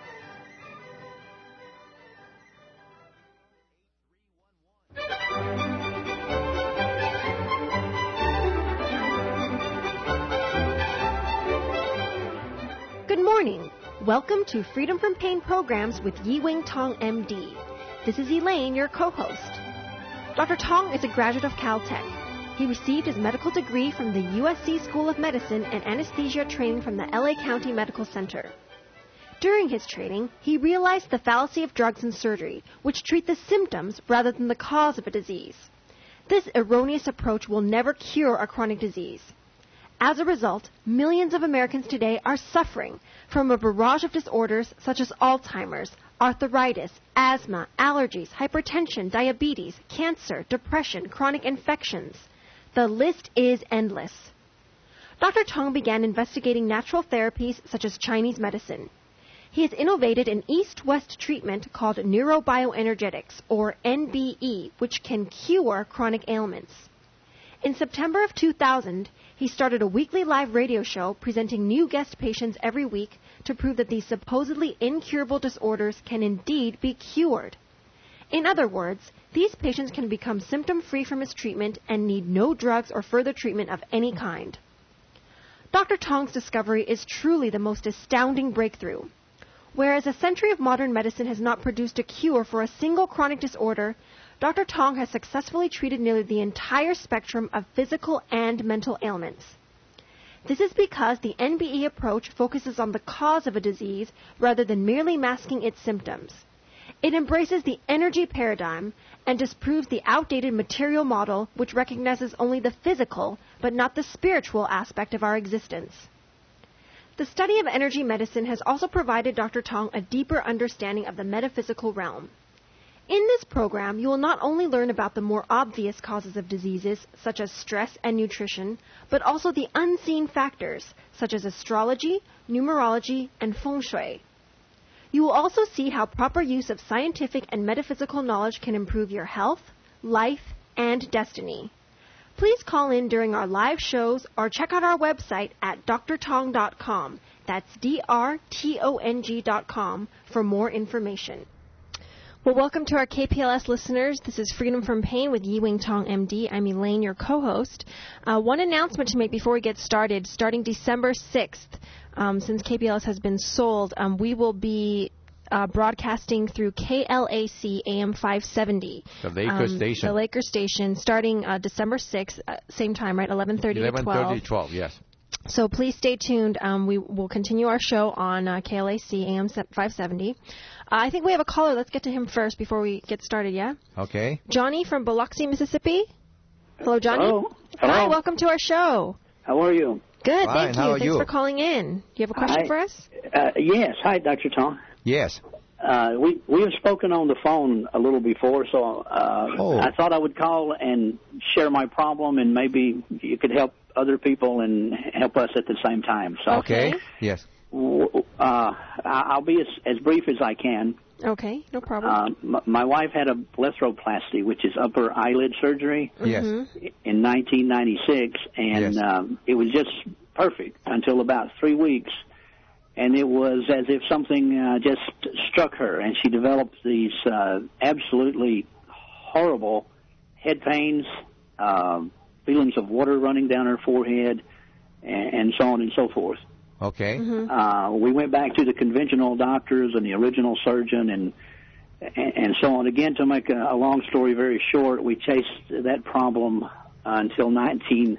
Good morning. Welcome to Freedom from Pain programs with Yi-Wing Tong, M D. This is Elaine, your co-host. Doctor Tong is a graduate of Caltech. He received his medical degree from the U S C School of Medicine and anesthesia training from the L A County Medical Center. During his training, he realized the fallacy of drugs and surgery, which treat the symptoms rather than the cause of a disease. This erroneous approach will never cure a chronic disease. As a result, millions of Americans today are suffering from a barrage of disorders such as Alzheimer's, arthritis, asthma, allergies, hypertension, diabetes, cancer, depression, chronic infections. The list is endless. Doctor Tong began investigating natural therapies such as Chinese medicine. He has innovated an east-west treatment called neurobioenergetics, or N B E, which can cure chronic ailments. In September of two thousand, he started a weekly live radio show presenting new guest patients every week to prove that these supposedly incurable disorders can indeed be cured. In other words, these patients can become symptom-free from his treatment and need no drugs or further treatment of any kind. Doctor Tong's discovery is truly the most astounding breakthrough. Whereas a century of modern medicine has not produced a cure for a single chronic disorder, Doctor Tong has successfully treated nearly the entire spectrum of physical and mental ailments. This is because the N B E approach focuses on the cause of a disease rather than merely masking its symptoms. It embraces the energy paradigm and disproves the outdated material model which recognizes only the physical but not the spiritual aspect of our existence. The study of energy medicine has also provided Doctor Tong a deeper understanding of the metaphysical realm. In this program, you will not only learn about the more obvious causes of diseases, such as stress and nutrition, but also the unseen factors, such as astrology, numerology, and feng shui. You will also see how proper use of scientific and metaphysical knowledge can improve your health, life, and destiny. Please call in during our live shows or check out our website at D R Tong dot com. That's D R T O N G dot com for more information. Well, welcome to our K P L S listeners. This is Freedom from Pain with Yi-Wing Tong, M D. I'm Elaine, your co-host. Uh, one announcement to make before we get started. Starting December sixth, um, since K P L S has been sold, um, we will be uh, broadcasting through K L A C A M five seventy. The Laker um, station. The Laker station, starting uh, December sixth, uh, same time, right? eleven thirty to twelve. eleven thirty to twelve, yes. So please stay tuned. Um, we will continue our show on uh, K L A C A M five seventy. Uh, I think we have a caller. Let's get to him first before we get started, yeah? Okay. Johnny from Biloxi, Mississippi. Hello, Johnny. Hello. Hello. Hi, welcome to our show. How are you? Good, Fine. thank you. How are Thanks you? for calling in. Do you have a question Hi. for us? Uh, yes. Hi, Doctor Tom. Yes. Uh, we we have spoken on the phone a little before, so uh, Oh. I thought I would call and share my problem, and maybe you could help other people and help us at the same time. So, Okay. Yes. uh, I'll be as, as brief as I can. Okay, no problem. Uh, m- my wife had a blepharoplasty, which is upper eyelid surgery, Yes. in nineteen ninety-six, and Yes. um, it was just perfect until about three weeks. And it was as if something uh, just struck her, and she developed these uh, absolutely horrible head pains, uh, feelings of water running down her forehead, and, and so on and so forth. Okay. Mm-hmm. Uh, we went back to the conventional doctors and the original surgeon and and, and so on. Again, to make a, a long story very short, we chased that problem uh, until nineteen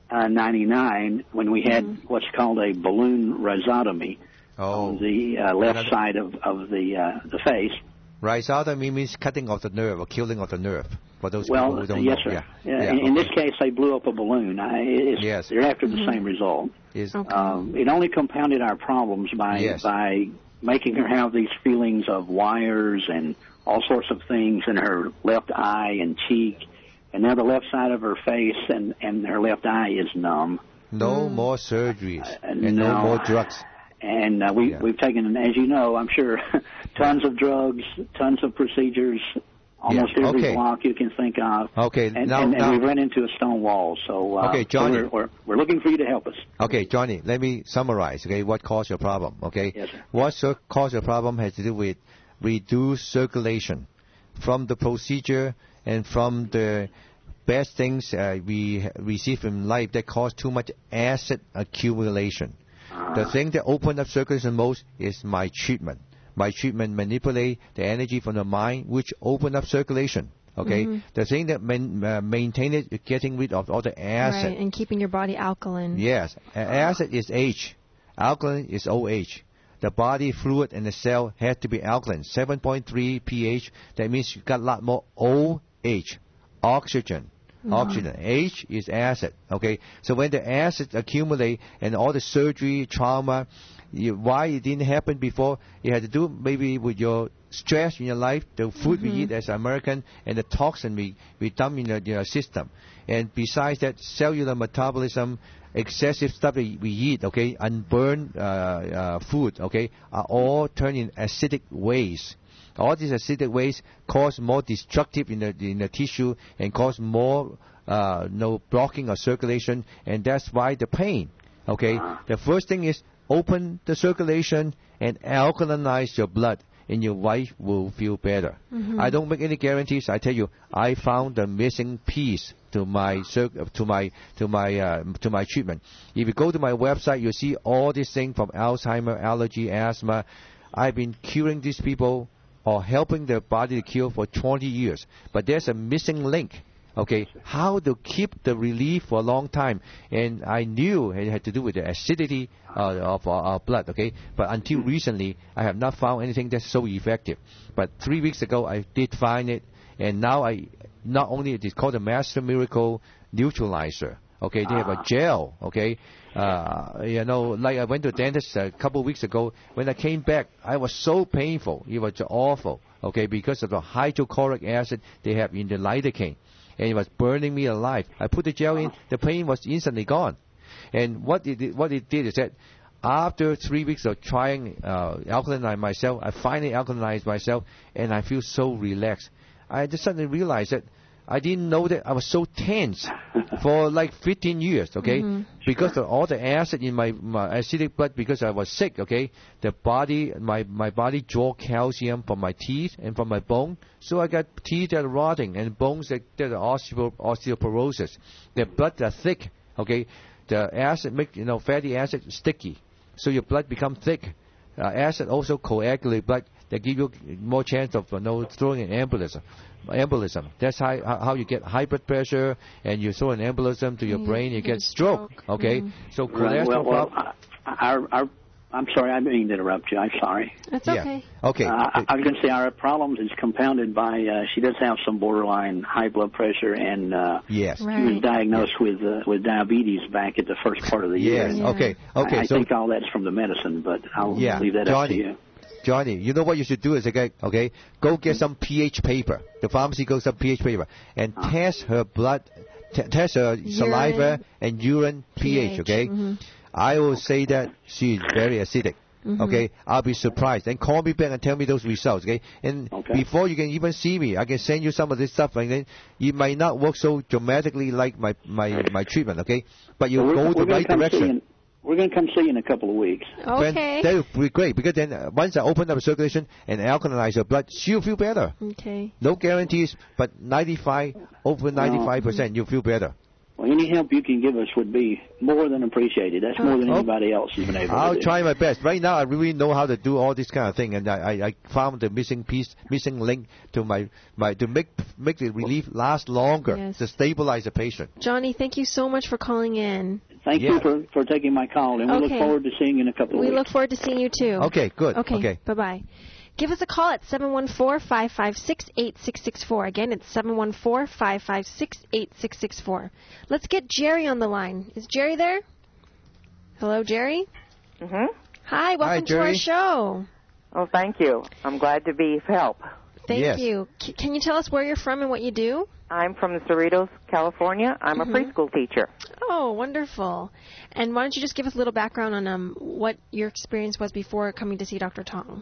ninety-nine when we had Mm-hmm. what's called a balloon rhizotomy Oh. on the uh, left Another- side of, of the uh, the face. Rhizotomy means cutting off the nerve or killing of the nerve. For those Well, people who don't yes, know. sir. Yeah. Yeah, Yeah, in, in this okay. case, they blew up a balloon. I, it's, Yes. They're after the same result. Is Okay. Um, it only compounded our problems by Yes. by making her have these feelings of wires and all sorts of things in her left eye and cheek, and now the left side of her face and, and her left eye is numb. no more surgeries and no, no. more drugs. And uh, we, Yeah. we've taken, as you know, I'm sure, tons of drugs, tons of procedures, almost Yeah, every okay. block you can think of. Okay, And, now- and, and now- we've run into a stone wall. So, uh, Okay, so Johnny. we're, we're, we're looking for you to help us. Okay, Johnny, let me summarize, okay, what caused your problem, okay? Yes, sir. What cir- caused your problem has to do with reduced circulation from the procedure and from the bad things uh, we ha- receive in life that cause too much acid accumulation. The thing that opened up circulation most is my treatment. My treatment manipulate the energy from the mind, which open up circulation. Okay, Mhm. the thing that man, uh, maintain it is getting rid of all the acid. Right, and keeping your body alkaline. Yes, a- acid is H, alkaline is O H. The body fluid and the cell has to be alkaline, seven point three pH. That means you got a lot more O H, oxygen. Oxygen. H is acid. Okay, so when the acid accumulate and all the surgery, trauma, you, why it didn't happen before? It had to do maybe with your stress in your life, the food we eat as American, and the toxin we, we dump in your, your system. And besides that, cellular metabolism, excessive stuff that we eat, okay, unburned uh, uh, food, okay, are all turned in acidic waste. All these acidic waste cause more destructive in the in the tissue and cause more uh, no blocking of circulation, and that's why the pain. Okay, the first thing is open the circulation and alkalinize your blood, and your wife will feel better. Mhm. I don't make any guarantees. I tell you, I found the missing piece to my circ- to my to my uh, to my treatment. If you go to my website, you see all these things from Alzheimer, allergy, asthma. I've been curing these people or helping their body to cure for twenty years. But there's a missing link. Okay, how to keep the relief for a long time. And I knew it had to do with the acidity uh, of our, our blood, okay? But until recently, I have not found anything that's so effective. But three weeks ago, I did find it. And now I, not only it is called the Master Miracle Neutralizer. Okay, they have a gel, okay? Uh, you know, like I went to a dentist a couple of weeks ago. When I came back, I was so painful. It was awful, okay, because of the hydrochloric acid they have in the lidocaine. And it was burning me alive. I put the gel in, the pain was instantly gone. And what it did, what it did is that after three weeks of trying uh, alkalinize myself, I finally alkalinized myself, and I feel so relaxed. I just suddenly realized that I didn't know that I was so tense for like fifteen years, okay? Mhm. Because of all the acid in my, my acidic blood, because I was sick, okay? The body, my, my body draw calcium from my teeth and from my bone. So I got teeth that are rotting and bones that, that are osteo, osteoporosis. The blood are thick, okay? The acid make, you know, fatty acid sticky. So your blood become thick. uh, acid also coagulate blood. That give you more chance of uh, no throwing an embolism. Embolism. That's how how you get high blood pressure, and you throw an embolism to your Mm, brain. You you get get stroke. stroke. Okay. Mm. So Right. cholesterol. Well, well prob- our, our, I'm sorry, I didn't mean to interrupt you. I'm sorry. That's Yeah. okay. Okay. Uh, I, I was going to say our problems is compounded by uh, she does have some borderline high blood pressure, and uh, yes. she was Right. diagnosed with uh, with diabetes back at the first part of the year. Yes. And Yeah. Okay. Okay. I, I so think all that's from the medicine, but I'll Yeah. leave that up to Johnny. you. Johnny, you know what you should do is, okay, okay, go get some pH paper. The pharmacy goes some pH paper and test her blood, t- test her saliva and urine pH, okay? Mm-hmm. I will say that she is very acidic. Mm-hmm. Okay, I'll be surprised. And call me back and tell me those results. Okay, and Okay. before you can even see me, I can send you some of this stuff, and then it might not work so dramatically like my my, my treatment. Okay, but you Well, go we're, the we're gonna right come see direction. in, we're going to come see you in a couple of weeks. When- Okay. that would be great because then uh, once I open up the circulation and alkalinize her blood, she'll feel better. Okay. No guarantees, but ninety-five over ninety-five percent, you'll feel better. Well, any help you can give us would be more than appreciated. That's more than Oh. anybody else has been able I'll to do. try my best. Right now, I really know how to do all this kind of thing, and I, I, I found the missing piece, missing link to my, my to make make the relief last longer, Yes. to stabilize the patient. Johnny, thank you so much for calling in. Thank Yeah. you for, for taking my call, and we Okay. look forward to seeing you in a couple of We weeks. look forward to seeing you too. Okay, good. Okay. Okay. Bye-bye. Give us a call at seven one four, five five six, eight six six four. Again, it's seven one four, five five six, eight six six four. Let's get Jerry on the line. Is Jerry there? Hello, Jerry? Mm-hmm. Hi, welcome to Jerry. our show. Oh, thank you. I'm glad to be of help. Thank Yes. you. C- can you tell us where you're from and what you do? I'm from the Cerritos, California. I'm Mhm. a preschool teacher. Oh, wonderful. And why don't you just give us a little background on um, what your experience was before coming to see Doctor Tong?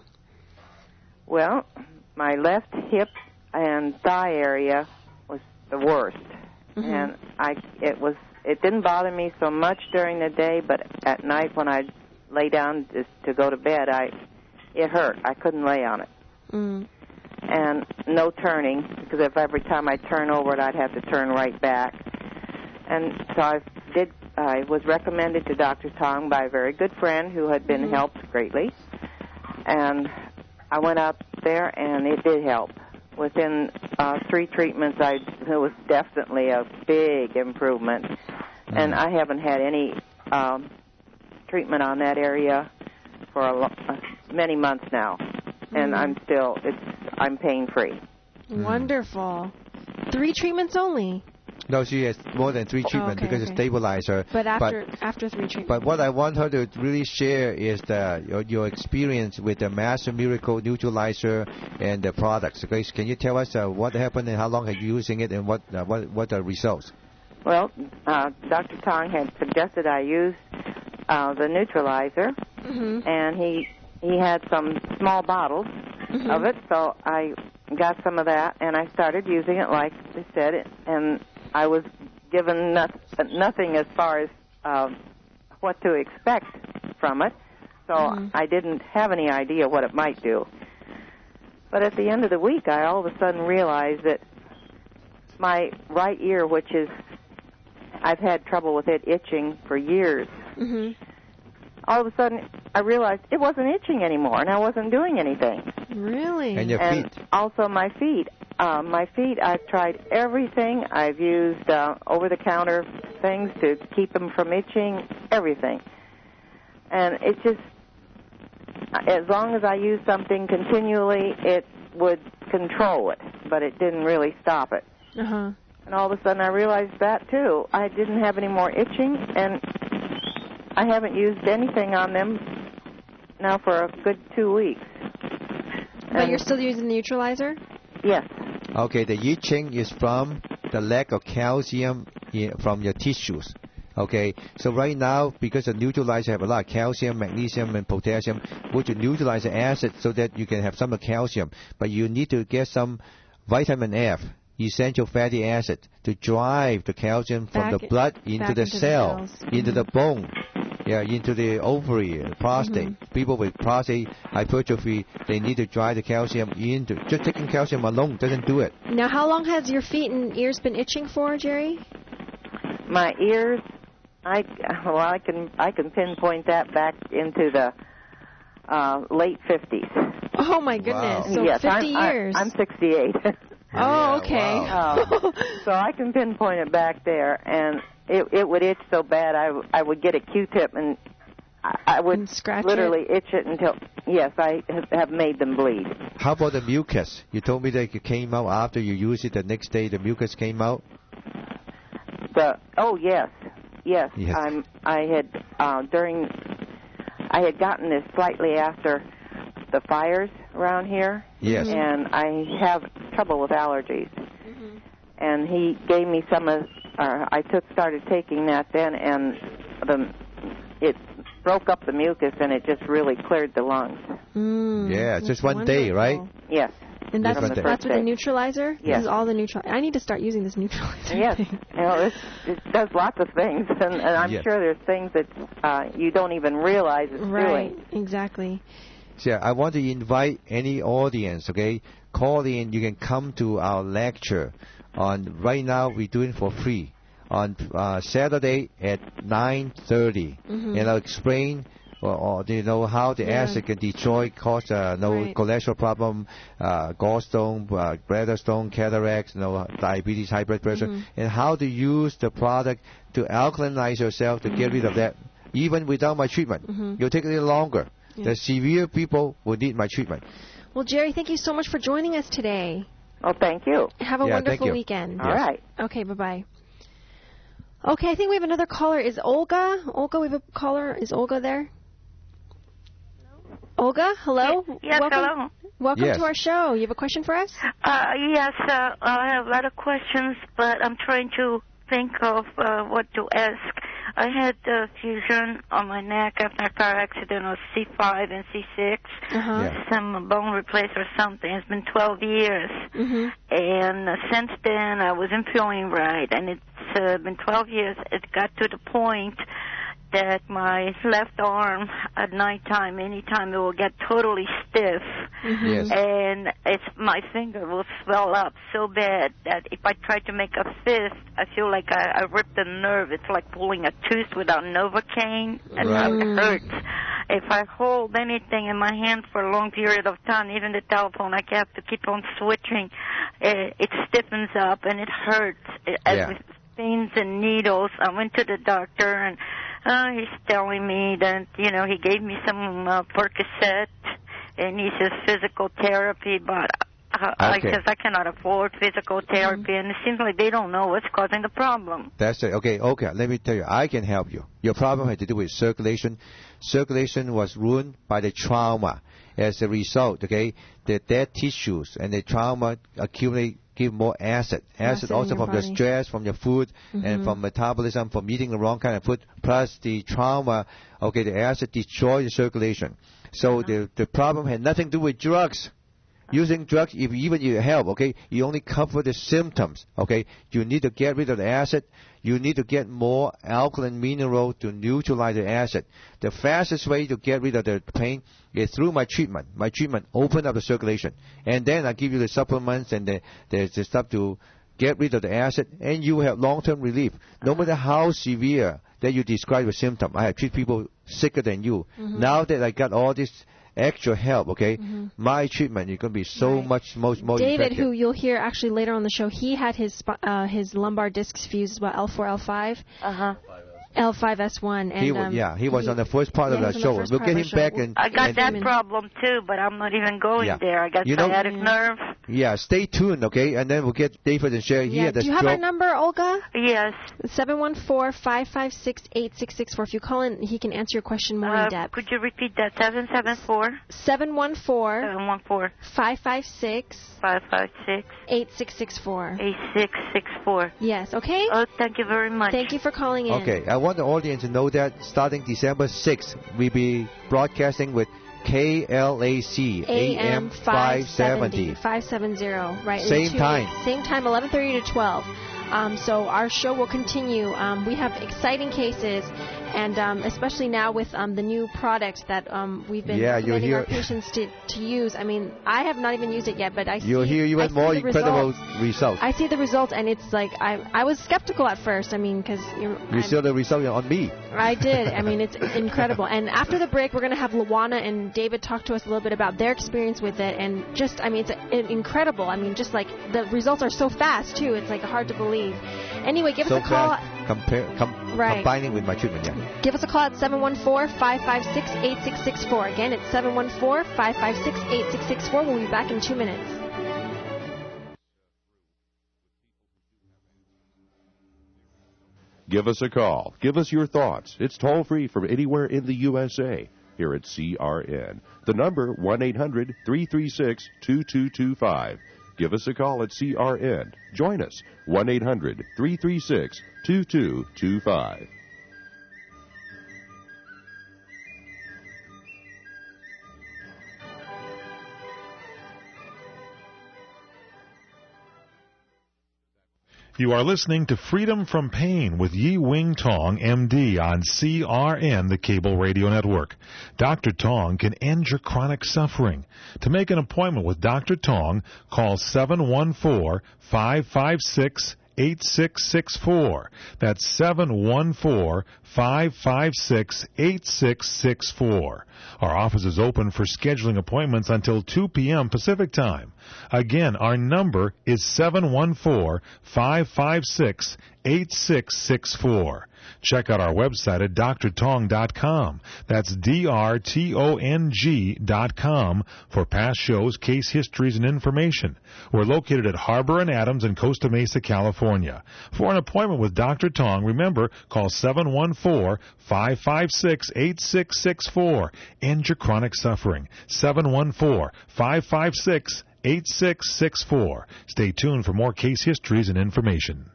Well, my left hip and thigh area was the worst, Mhm. and I it was it didn't bother me so much during the day, but at night when I lay down to, to go to bed, I it hurt. I couldn't lay on it. Mm. And no turning, because if every time I turn over it, I'd have to turn right back. And so I did. I was recommended to Doctor Tong by a very good friend who had been Mhm. helped greatly, and I went out there, and it did help. Within uh, three treatments, I it was definitely a big improvement, and I haven't had any um, treatment on that area for a lo- uh, many months now, and Mm. I'm still it's I'm pain free. Wonderful. Three treatments only. No, she has more than three treatments okay, because okay. it stabilized her. But after after three treatments. But what I want her to really share is the, your, your experience with the Master Miracle Neutralizer and the products. Okay, so can you tell us uh, what happened and how long are you using it and what uh, what what are the results? Well, uh, Doctor Tong had suggested I use uh, the neutralizer, Mhm. and he he had some small bottles Mhm. of it, so I got some of that, and I started using it like they said, and I was given not, nothing as far as um, what to expect from it, so Mhm. I didn't have any idea what it might do. But at the end of the week, I all of a sudden realized that my right ear, which is, I've had trouble with it itching for years, Mhm. all of a sudden I realized it wasn't itching anymore, and I wasn't doing anything. Really? And your and feet. also my feet. Uh, my feet, I've tried everything. I've used uh, over-the-counter things to keep them from itching, everything. And it just, as long as I used something continually, it would control it, but it didn't really stop it. Uh-huh. And all of a sudden I realized that, too. I didn't have any more itching, and I haven't used anything on them now for a good two weeks. But And- you're still using the neutralizer? Yes. Okay, the itching is from the lack of calcium in, from your tissues. Okay, so right now, because the neutralizer have a lot of calcium, magnesium, and potassium, which neutralize the acid so that you can have some of calcium. But you need to get some vitamin F, essential fatty acid, to drive the calcium from Back- the blood into back the into the cell, cells. into the bone. Yeah, into the ovary, uh, prostate. Mm-hmm. People with prostate hypertrophy, they need to drive the calcium into. Just taking calcium alone doesn't do it. Now, how long has your feet and ears been itching for, Jerry? My ears, I well, I can I can pinpoint that back into the uh, late fifties. Oh, my goodness. Wow. So yes, fifty I'm, years. I, I'm sixty-eight. Oh, okay. um, so I can pinpoint it back there, and it, it would itch so bad I, I would get a Q-tip and I, I would And scratch literally it. itch it until, yes, I have, have made them bleed. How about the mucus? You told me that it came out after you used it. The next day, the mucus came out. The oh yes, yes. Yes. I'm. I had uh, during. I had gotten this slightly after the fires around here. Yes. And I have trouble with allergies. Mm-hmm. And he gave me some of. Uh, I took started taking that then, and the it broke up the mucus, and it just really cleared the lungs. Mm, Yeah, just one wonderful. day, right? Yes. And that's, Just one day. that's with the neutralizer? Yes. This is all the neutralizer. I need to start using this neutralizer Yes, thing. you know, it's, it does lots of things, and, and I'm Yes. sure there's things that uh, you don't even realize it's Right, doing. exactly. So I want to invite any audience, okay? Call in. You can come to our lecture on, right now we're doing for free, on uh, Saturday at nine thirty. Mhm. And I'll explain or, or you know how the Yeah. acid can destroy, cause uh, no Right. cholesterol problem, uh, gallstone, uh, bladder stone, cataracts, you know, diabetes, high blood pressure, Mhm. and how to use the product to alkalinize yourself to get rid of that, even without my treatment. Mhm. It'll take a little longer. Yeah. The severe people will need my treatment. Well, Jerry, thank you so much for joining us today. Oh, thank you. Have a Yeah, thank wonderful you. weekend. All right. Okay, bye-bye. Okay, I think we have another caller. Is Olga? Olga, we have a caller. Is Olga there? Olga, hello? Yes, welcome, hello. Welcome Yes. to our show. You have a question for us? Uh, yes, uh, I have a lot of questions, but I'm trying to think of uh, what to ask. I had uh, fusion on my neck after a car accident of C five and C six, Uh-huh. Yeah. some bone replacement or something. It's been twelve years. Mm-hmm. And uh, since then, I wasn't feeling right, and it's uh, been twelve years. It got to the point that my left arm at nighttime, anytime it will get totally stiff, Mm-hmm. Yes. and it's my finger will swell up so bad that if I try to make a fist, I feel like I, I ripped a nerve. It's like pulling a tooth without Novocaine, and Right. it hurts. If I hold anything in my hand for a long period of time, even the telephone, I have to keep on switching. It, it stiffens up and it hurts. It, Yeah. with pins and needles. I went to the doctor, and uh, he's telling me that, you know, he gave me some uh, Percocet, and he says physical therapy, but uh, I Okay. says I cannot afford physical therapy, and it seems like they don't know what's causing the problem. That's it. Okay, okay. Let me tell you, I can help you. Your problem had to do with circulation. Circulation was ruined by the trauma. As a result, okay, the dead tissues and the trauma accumulate, give more acid. Acid Acid in also your from the body. stress, from your food, Mhm. and from metabolism, from eating the wrong kind of food, plus the trauma. Okay, the acid destroys the circulation. So the the problem had nothing to do with drugs. Using drugs, if even you help, okay, you only cover the symptoms, okay. You need to get rid of the acid. You need to get more alkaline mineral to neutralize the acid. The fastest way to get rid of the pain is through my treatment. My treatment open up the circulation, and then I give you the supplements and the the, the stuff to get rid of the acid, and you have long-term relief. No matter how severe that you describe the symptom, I have treated people sicker than you. Mhm. Now that I got all this extra help, okay, Mhm. my treatment is going to be so Right. much most more David, effective. who you'll hear actually later on the show, he had his sp- uh, his lumbar discs fused as well, L four, L five, Uh-huh. L five S one, and he was, um, yeah, he was on the first part yeah, of he the was on the show. first We'll part get of him the show. back and I got and- that problem too, but I'm not even going Yeah. there. I got You know- sciatic Yeah. nerve. yeah, stay tuned, okay, and then we'll get David and Sherry. He Yeah. had the Do you have our stroke. number, Olga? Yes. seven one four, five five six, eight six six four. If you call in, he can answer your question more Uh, in depth. could you repeat that? Seven seven four seven one four, seven one four five five six, five five six eight six six four. eight six six four. Yes, okay? Oh, thank you very much. Thank you for calling in. Okay, I want the audience to know that starting December sixth, we'll be broadcasting with K L A C A M five seventy. five seventy. five seventy, right. in Same two time. weeks. Same time, eleven thirty to twelve. Um, so our show will continue. Um, we have exciting cases, and um, especially now with um, the new product that um, we've been Yeah, you'll recommending hear- our patients to, to use. I mean, I have not even used it yet, but I You'll see, hear I even see more the incredible results. results. I see the results, and it's like I I was skeptical at first. I mean, because You saw the result on me. I did. I mean, it's incredible. And after the break, we're going to have Luana and David talk to us a little bit about their experience with it. And just, I mean, it's a, incredible. I mean, just like the results are so fast, too. It's like hard to believe. Anyway, give so us a call. Compare, com- right. Combining with my treatment, yeah. Give us a call at seven one four, five five six, eight six six four. Again, it's seven one four, five five six, eight six six four. We'll be back in two minutes. Give us a call. Give us your thoughts. It's toll-free from anywhere in the U S A. Here at C R N. The number, one eight hundred, three three six, two two two five. Give us a call at C R N. Join us, one eight hundred, three three six, two two two five. You are listening to Freedom from Pain with Yi Wing Tong, M D, on C R N, the cable radio network. Doctor Tong can end your chronic suffering. To make an appointment with Doctor Tong, call seven one four, five five six, eight six six four. That's seven one four, five five six, eight six six four. Our office is open for scheduling appointments until two p.m. Pacific Time. Again, our number is seven one four, five five six, eight six six four. Check out our website at D R tong dot com. That's D R T O N G dot com for past shows, case histories, and information. We're located at Harbor and Adams in Costa Mesa, California. For an appointment with Doctor Tong, remember, call seven one four, five five six, eight six six four. End your chronic suffering. seven one four, five five six, eight six six four. Stay tuned for more case histories and information.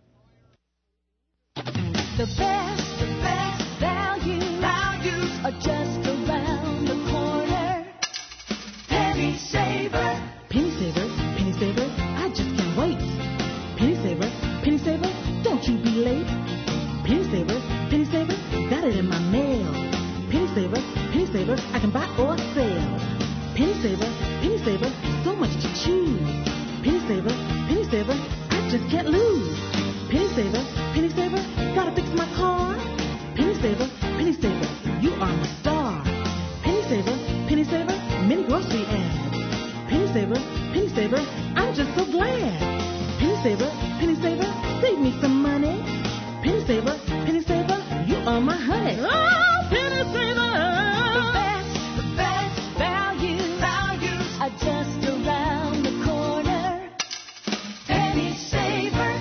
The best, the best values, values are just around the corner. Penny Saver. Penny Saver, Penny Saver, I just can't wait. Penny Saver, Penny Saver, don't you be late. Penny Saver, Penny Saver, got it in my mail. Penny Saver, Penny Saver, I can buy or sell. Penny Saver, Penny Saver, so much to choose. Penny Saver, Penny Saver, I just can't lose. Penny Saver, Penny Saver, gotta fix my car. Penny Saver, Penny Saver, you are my star. Penny Saver, Penny Saver, mini grocery ads. Penny Saver, Penny Saver, I'm just so glad. Penny Saver, Penny Saver, save me some money. Penny Saver, Penny Saver, you are my honey. Oh, Penny Saver. The best, the best values, values are just around the corner. Penny Saver.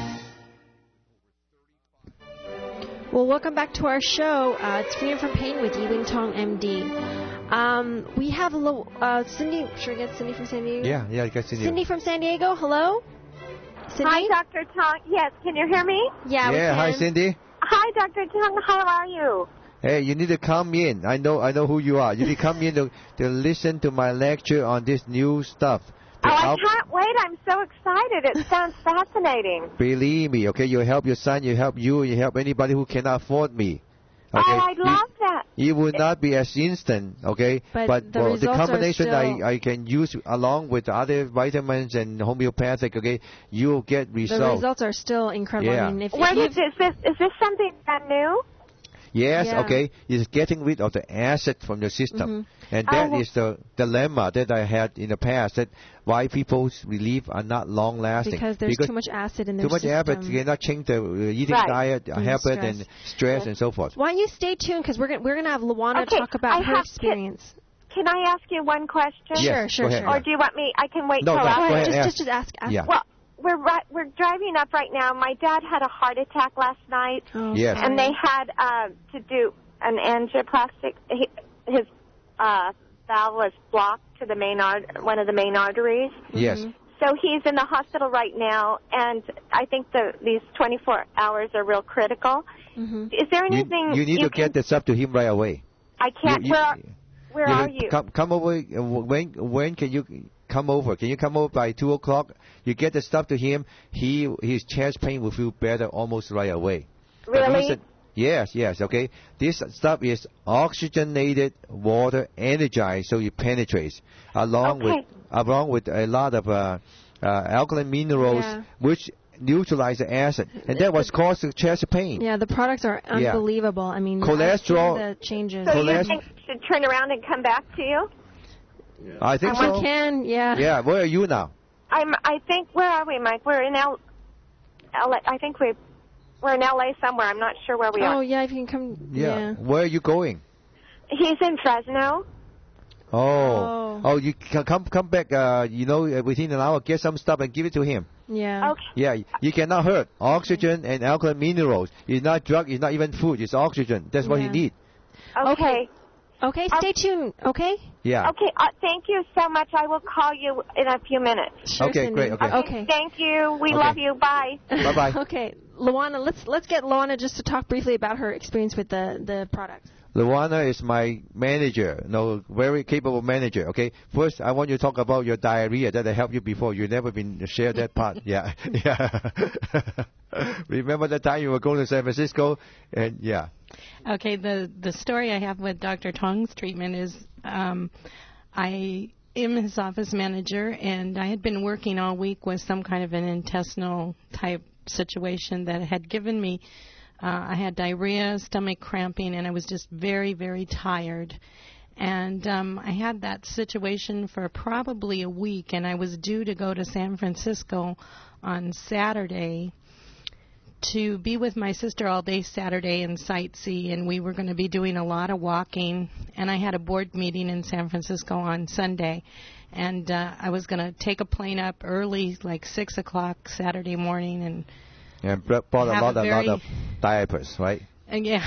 Well, welcome back to our show. Uh, it's Freedom from Pain with Yi Wing Tong, M D. Um, we have Lo- uh, Cindy. Should we get Cindy from San Diego? Yeah, yeah, I got Cindy. Cindy from San Diego. Hello. Cindy? Hi, Doctor Tong. Yes, can you hear me? Yeah. Yeah. We Hi, can. Cindy. Hi, Doctor Tong. How are you? Hey, you need to come in. I know, I know who you are. You need to come in to, to listen to my lecture on this new stuff. Oh, I Al- can't wait. I'm so excited. It sounds fascinating. Believe me, okay? You help your son, you help you, you help anybody who cannot afford me. Okay? Oh, I love that. It would not be as instant, okay? But the well, the results are combination still- I, I can use along with the other vitamins and homeopathic, okay? You'll get results. The results are still incredible. Yeah. I mean, if, What if is this? Is, is this something brand new? Yes, Yeah. okay. It's getting rid of the acid from your system. Mhm. And Oh, that well- is the dilemma that I had in the past, that why people's relief are not long-lasting. because there's too much acid in their Too much system. acid, you cannot change the uh, eating Right. diet, uh, And habit, stress. and stress, and so forth. Why don't you stay tuned, because we're gonna, we're going to have Luana Okay, talk about I her have to- experience. Can I ask you one question? Yes, Sure, sure, go ahead, sure. Or do you want me? I can wait No, till no, after. go ahead, just, ask. just, just ask. ask. Yeah. Well, we're right, we're driving up right now. My dad had a heart attack last night, Oh, Yes. sorry. and they had uh, to do an angioplastic. He, his uh, valve was blocked to the main art, one of the main arteries. Yes. Mm-hmm. So he's in the hospital right now, and I think the these twenty-four hours are real critical. Mm-hmm. Is there You, anything you need to can, get this up to him right away. I can't. you- you- where where You are can you? Come, come over. uh, When when can you come over? Can you come over by two o'clock? You get the stuff to him. He his chest pain will feel better almost right away. The Really? reason- yes, yes. Okay. This stuff is oxygenated water, energized, so it penetrates along Okay. with along with a lot of uh, uh, alkaline minerals, Yeah. which neutralize the acid, and that was caused the chest pain. Yeah, the products are Yeah. unbelievable. I mean, Cholesterol- I've seen the changes. So you think it should turn around and come back to you? I think We so. can, yeah. Yeah, where are you now? I'm. I think. Where are we, Mike? We're in L. L. I think we. We're in L A somewhere. I'm not sure where we Oh, are. yeah, if you can come. Yeah. Yeah. Where are you going? He's in Fresno. Oh. Oh. Oh, you can come come back. Uh, you know, uh, within an hour, get some stuff and give it to him. Yeah. Okay. Yeah, you cannot hurt. Oxygen and alkaline minerals. It's not drug. It's not even food. It's oxygen. That's what he Yeah. need. Okay. Okay, stay tuned, okay? Yeah. Okay. Uh, thank you so much. I will call you in a few minutes. Sure, Okay, Cindy. great, okay. Okay. Thank you. We Okay. love you. Bye. Bye-bye. Okay, Luana, let's let's get Luana just to talk briefly about her experience with the the products. Luana is my manager, no, very capable manager. Okay, first I want you to talk about your diarrhea that I helped you before. You never been share that part. Yeah, yeah. Remember that time you were going to San Francisco, and yeah. Okay, the the story I have with Doctor Tong's treatment is um, I am his office manager, and I had been working all week with some kind of an intestinal type situation that had given me. Uh, I had diarrhea, stomach cramping, and I was just very, very tired. And um, I had that situation for probably a week, and I was due to go to San Francisco on Saturday to be with my sister all day Saturday and sightsee, and we were going to be doing a lot of walking. And I had a board meeting in San Francisco on Sunday, and uh, I was going to take a plane up early, like six o'clock Saturday morning, and And br- bought a Have lot, a a very- lot of diapers, right? And yeah.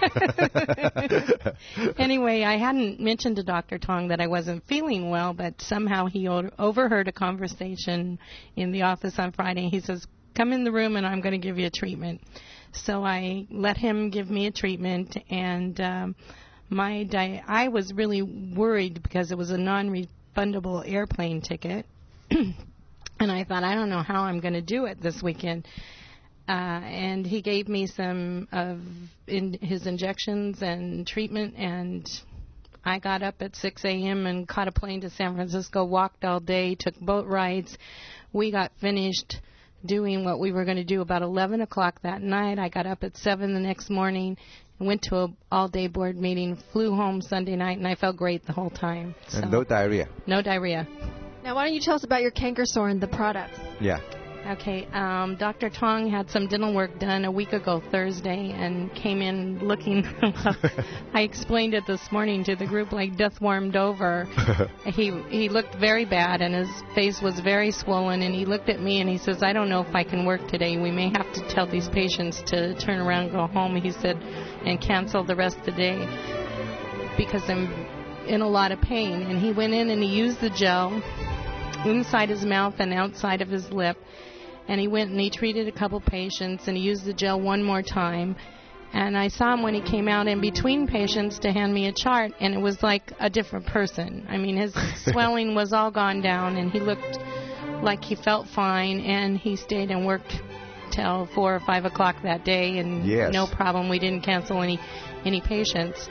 Anyway, I hadn't mentioned to Doctor Tong that I wasn't feeling well, but somehow he o- overheard a conversation in the office on Friday. He says, "Come in the room and I'm going to give you a treatment." So I let him give me a treatment, and um, my di- I was really worried because it was a non-refundable airplane ticket, and I thought, I don't know how I'm going to do it this weekend. Uh, and he gave me some of in his injections and treatment, and I got up at six a.m. and caught a plane to San Francisco, walked all day, took boat rides. We got finished doing what we were going to do about eleven o'clock that night. I got up at seven the next morning and went to an all-day board meeting, flew home Sunday night, and I felt great the whole time. So, And no diarrhea. no diarrhea. Now, why don't you tell us about your canker sore and the products? Yeah. Okay, um, Doctor Tong had some dental work done a week ago Thursday and came in looking, I explained it this morning to the group like death warmed over. he he looked very bad and his face was very swollen, and he looked at me and he says, "I don't know if I can work today. We may have to tell these patients to turn around and go home," he said, "and cancel the rest of the day because I'm in a lot of pain." And he went in and he used the gel inside his mouth and outside of his lip. And he went and he treated a couple patients, and he used the gel one more time. And I saw him when he came out in between patients to hand me a chart, and it was like a different person. I mean, his swelling was all gone down, and he looked like he felt fine, and he stayed and worked till four or five o'clock that day, and Yes. no problem. We didn't cancel any any patients.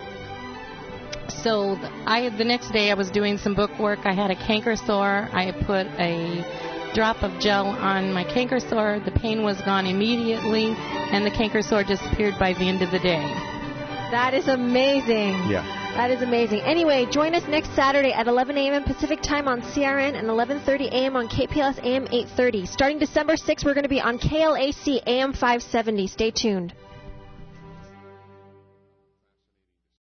So I the next day I was doing some book work. I had a canker sore. I put a drop of gel on my canker sore. The pain was gone immediately, and the canker sore disappeared by the end of the day. That is amazing. Yeah. That is amazing. Anyway, join us next Saturday at eleven a.m. Pacific Time on C R N and eleven thirty a.m. on K P L S A M eight thirty. Starting December sixth, we're going to be on K L A C A M five seventy. Stay tuned.